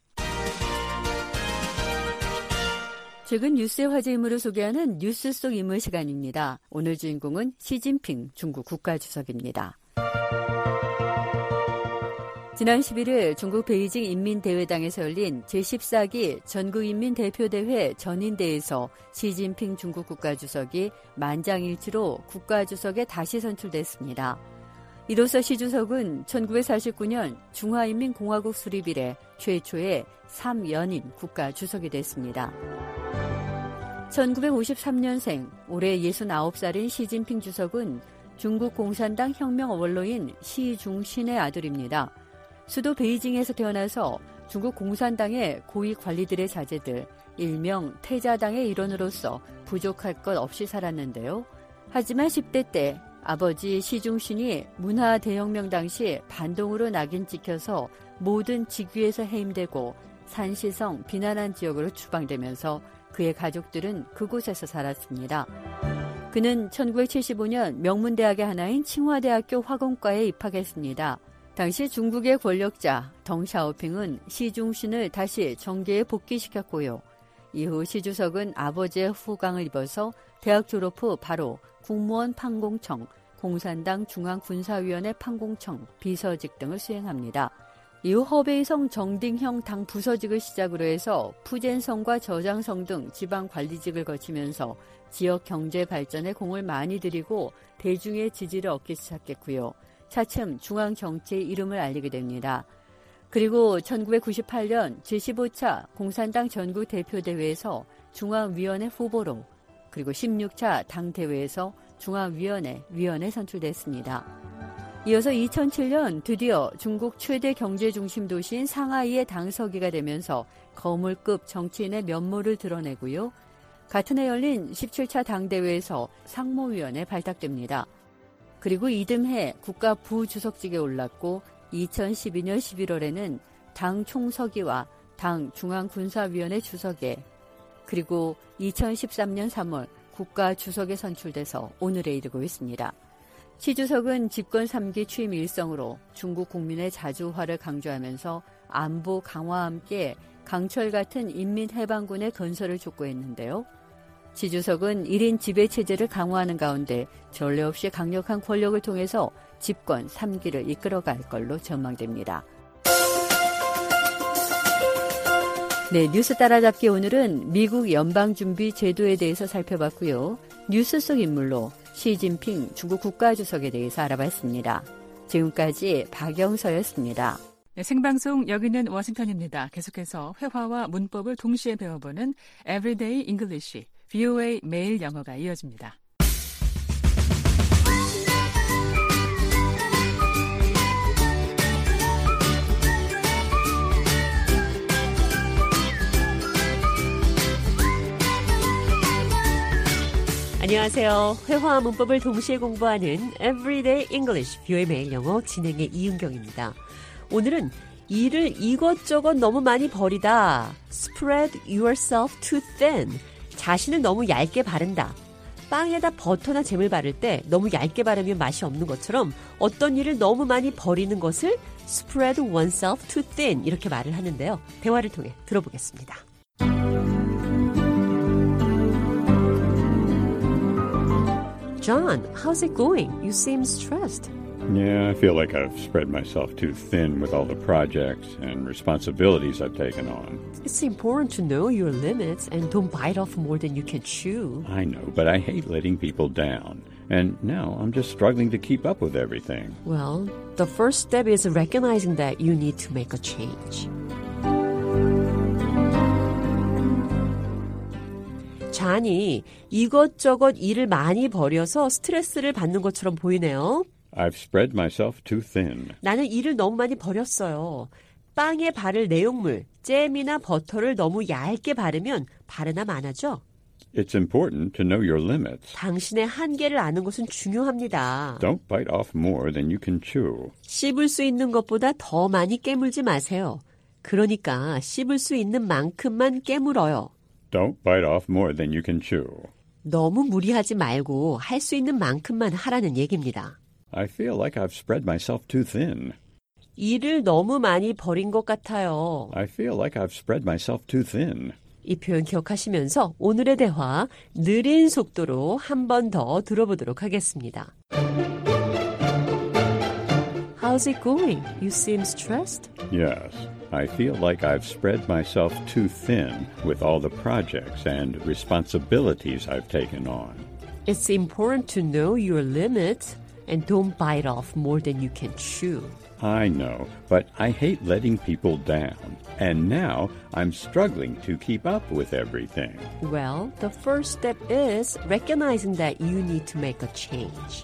Speaker 8: 최근 뉴스의 화제인물을 소개하는 뉴스 속 인물 시간입니다. 오늘 주인공은 시진핑 중국 국가주석입니다. 지난 십일일 중국 베이징 인민대회당에서 열린 제십사 기 전국인민대표대회 전인대에서 시진핑 중국 국가주석이 만장일치로 국가주석에 다시 선출됐습니다. 이로써 시 주석은 천구백사십구 년 중화인민공화국 수립 이래 최초의 삼 연임 국가주석이 됐습니다. 천구백오십삼 년생, 올해 예순아홉 살인 시진핑 주석은 중국 공산당 혁명 원로인 시중신의 아들입니다. 수도 베이징에서 태어나서 중국 공산당의 고위 관리들의 자제들, 일명 태자당의 일원으로서 부족할 것 없이 살았는데요. 하지만 십 대 때 아버지 시중신이 문화 대혁명 당시 반동으로 낙인 찍혀서 모든 직위에서 해임되고 산시성 비난한 지역으로 추방되면서 그의 가족들은 그곳에서 살았습니다. 그는 천구백칠십오 년 명문대학의 하나인 칭화대학교 화공과에 입학했습니다. 당시 중국의 권력자 덩샤오핑은 시중신을 다시 정계에 복귀시켰고요. 이후 시 주석은 아버지의 후광을 입어서 대학 졸업 후 바로 국무원 판공청, 공산당 중앙군사위원회 판공청 비서직 등을 수행합니다. 이후 허베이성 정딩형 당 부서직을 시작으로 해서 푸젠성과 저장성 등 지방관리직을 거치면서 지역 경제 발전에 공을 많이 들이고 대중의 지지를 얻기 시작했고요. 차츰 중앙정치의 이름을 알리게 됩니다. 그리고 천구백구십팔 년 제십오 차 공산당 전국대표대회에서 중앙위원회 후보로, 그리고 십육 차 당대회에서 중앙위원회 위원에 선출됐습니다. 이어서 이천칠 년 드디어 중국 최대 경제 중심 도시인 상하이의 당서기가 되면서 거물급 정치인의 면모를 드러내고요. 같은 해 열린 십칠 차 당대회에서 상무위원에 발탁됩니다. 그리고 이듬해 국가 부주석직에 올랐고 이천십이 년 십일월에는 당 총서기와 당 중앙군사위원회 주석에, 그리고 이천십삼 년 삼월 국가주석에 선출돼서 오늘에 이르고 있습니다. 시 주석은 집권 삼 기 취임 일성으로 중국 국민의 자주화를 강조하면서 안보 강화와 함께 강철 같은 인민해방군의 건설을 촉구했는데요. 시 주석은 일 인 지배체제를 강화하는 가운데 전례 없이 강력한 권력을 통해서 집권 삼 기를 이끌어갈 걸로 전망됩니다. 네, 뉴스 따라잡기 오늘은 미국 연방준비제도에 대해서 살펴봤고요. 뉴스 속 인물로 시진핑 중국 국가주석에 대해서 알아봤습니다. 지금까지 박영서였습니다.
Speaker 3: 네, 생방송 여기는 워싱턴입니다. 계속해서 회화와 문법을 동시에 배워보는 Everyday English, 브이오에이 매일 영어가 이어집니다.
Speaker 8: 안녕하세요. 회화와 문법을 동시에 공부하는 Everyday English, 뷰의 매일 영어 진행의 이은경입니다. 오늘은 일을 이것저것 너무 많이 버리다. Spread yourself too thin. 자신을 너무 얇게 바른다. 빵에다 버터나 잼을 바를 때 너무 얇게 바르면 맛이 없는 것처럼 어떤 일을 너무 많이 버리는 것을 spread oneself too thin 이렇게 말을 하는데요. 대화를 통해 들어보겠습니다. John, how's it going? You seem stressed.
Speaker 11: Yeah, I feel like I've spread myself too thin with all the projects and responsibilities I've taken on.
Speaker 8: It's important to know your limits and don't bite off more than you can chew.
Speaker 11: I know, but I hate letting people down. And now I'm just struggling to keep up with everything.
Speaker 8: Well, the first step is recognizing that you need to make a change. 잔이 이것저것 일을 많이 벌여서 스트레스를 받는 것처럼 보이네요.
Speaker 11: I've spread myself too thin.
Speaker 8: 나는 일을 너무 많이 버렸어요. 빵에 바를 내용물, 잼이나 버터를 너무 얇게 바르면 바르나 많아져.
Speaker 11: It's important to know your limits.
Speaker 8: 당신의 한계를 아는 것은 중요합니다.
Speaker 11: Don't bite off more than you can chew.
Speaker 8: 씹을 수 있는 것보다 더 많이 깨물지 마세요. 그러니까 씹을 수 있는 만큼만 깨물어요.
Speaker 11: Don't bite off more than you can chew.
Speaker 8: 너무 무리하지 말고 할 수 있는 만큼만 하라는 얘기입니다.
Speaker 11: I feel like I've spread myself too thin.
Speaker 8: 일을 너무 많이 버린 것 같아요.
Speaker 11: I feel like I've spread myself too thin.
Speaker 8: 이 표현 기억하시면서 오늘의 대화 느린 속도로 한 번 더 들어보도록 하겠습니다. How's it going? You seem stressed.
Speaker 11: Yes, I feel like I've spread myself too thin with all the projects and responsibilities I've taken on.
Speaker 8: It's important to know your limits and don't bite off more than you can chew.
Speaker 11: I know, but I hate letting people down. And now I'm struggling to keep up with everything.
Speaker 8: Well, the first step is recognizing that you need to make a change.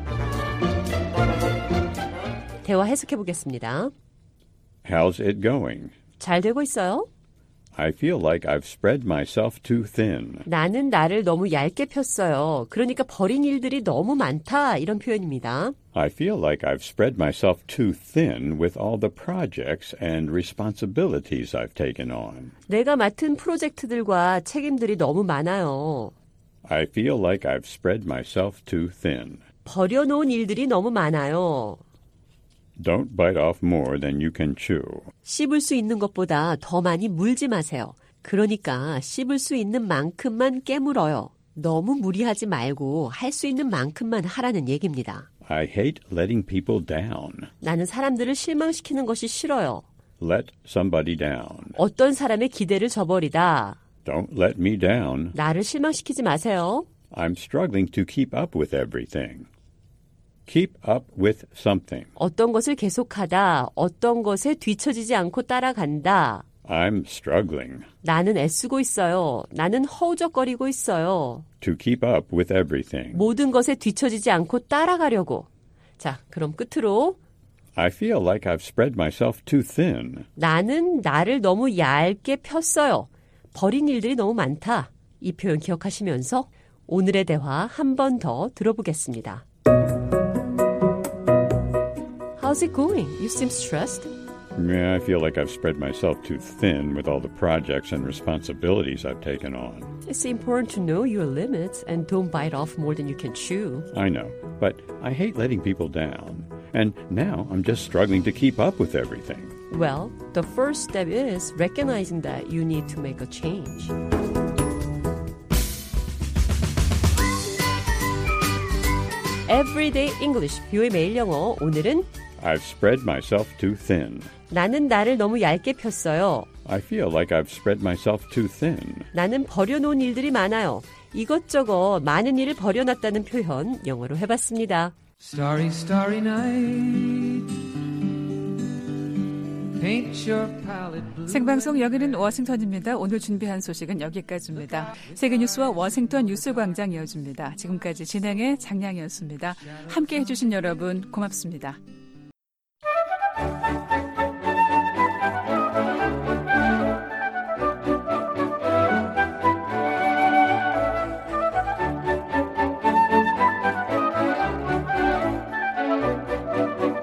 Speaker 8: 대화 해석해 보겠습니다.
Speaker 11: How's it going?
Speaker 8: 잘 되고 있어요?
Speaker 11: I feel like I've spread myself too thin.
Speaker 8: 나는 나를 너무 얇게 폈어요. 그러니까 버린 일들이 너무 많다. 이런 표현입니다.
Speaker 11: I feel like I've spread myself too thin with all the projects and responsibilities I've taken on.
Speaker 8: 내가 맡은 프로젝트들과 책임들이 너무 많아요.
Speaker 11: I feel like I've spread myself too thin.
Speaker 8: 버려놓은 일들이 너무 많아요.
Speaker 11: Don't bite off more than you can chew.
Speaker 8: 씹을 수 있는 것보다 더 많이 물지 마세요. 그러니까 씹을 수 있는 만큼만 깨물어요. 너무 무리하지 말고 할 수 있는 만큼만 하라는 얘기입니다.
Speaker 11: I hate letting people down.
Speaker 8: 나는 사람들을 실망시키는 것이 싫어요.
Speaker 11: Let somebody down.
Speaker 8: 어떤 사람의 기대를 저버리다.
Speaker 11: Don't let me down.
Speaker 8: 나를 실망시키지 마세요.
Speaker 11: I'm struggling to keep up with everything. Keep up with something.
Speaker 8: 어떤 것을 계속하다, 어떤 것에 뒤처지지 않고 따라간다.
Speaker 11: I'm struggling.
Speaker 8: 나는 애쓰고 있어요. 나는 허우적거리고 있어요.
Speaker 11: To keep up with everything.
Speaker 8: 모든 것에 뒤처지지 않고 따라가려고. 자, 그럼 끝으로
Speaker 11: I feel like I've spread myself too thin.
Speaker 8: 나는 나를 너무 얇게 폈어요. 버린 일들이 너무 많다. 이 표현 기억하시면서 오늘의 대화 한 번 더 들어보겠습니다. How's it going? You seem stressed.
Speaker 11: Yeah, I feel like I've spread myself too thin with all the projects and responsibilities I've taken on.
Speaker 8: It's important to know your limits and don't bite off more than you can chew.
Speaker 11: I know, but I hate letting people down. And now I'm just struggling to keep up with everything.
Speaker 8: Well, the first step is recognizing that you need to make a change. Everyday English, 뷰의 매일 영어. 오늘은
Speaker 11: I've spread myself too thin.
Speaker 8: 나는 나를 너무 얇게 폈어요.
Speaker 11: I feel like I've spread myself too thin.
Speaker 8: 나는 버려놓은 일들이 많아요. 이것저것 많은 일을 버려놨다는 표현 영어로 해봤습니다.
Speaker 12: Starry, starry night. Paint your palette blue.
Speaker 3: 생방송 여기는 워싱턴입니다. 오늘 준비한 소식은 여기까지입니다. 세계뉴스와 워싱턴 뉴스광장 이어집니다. 지금까지 진행의 장량이었습니다. 함께해 주신 여러분 고맙습니다.
Speaker 13: 있습니다.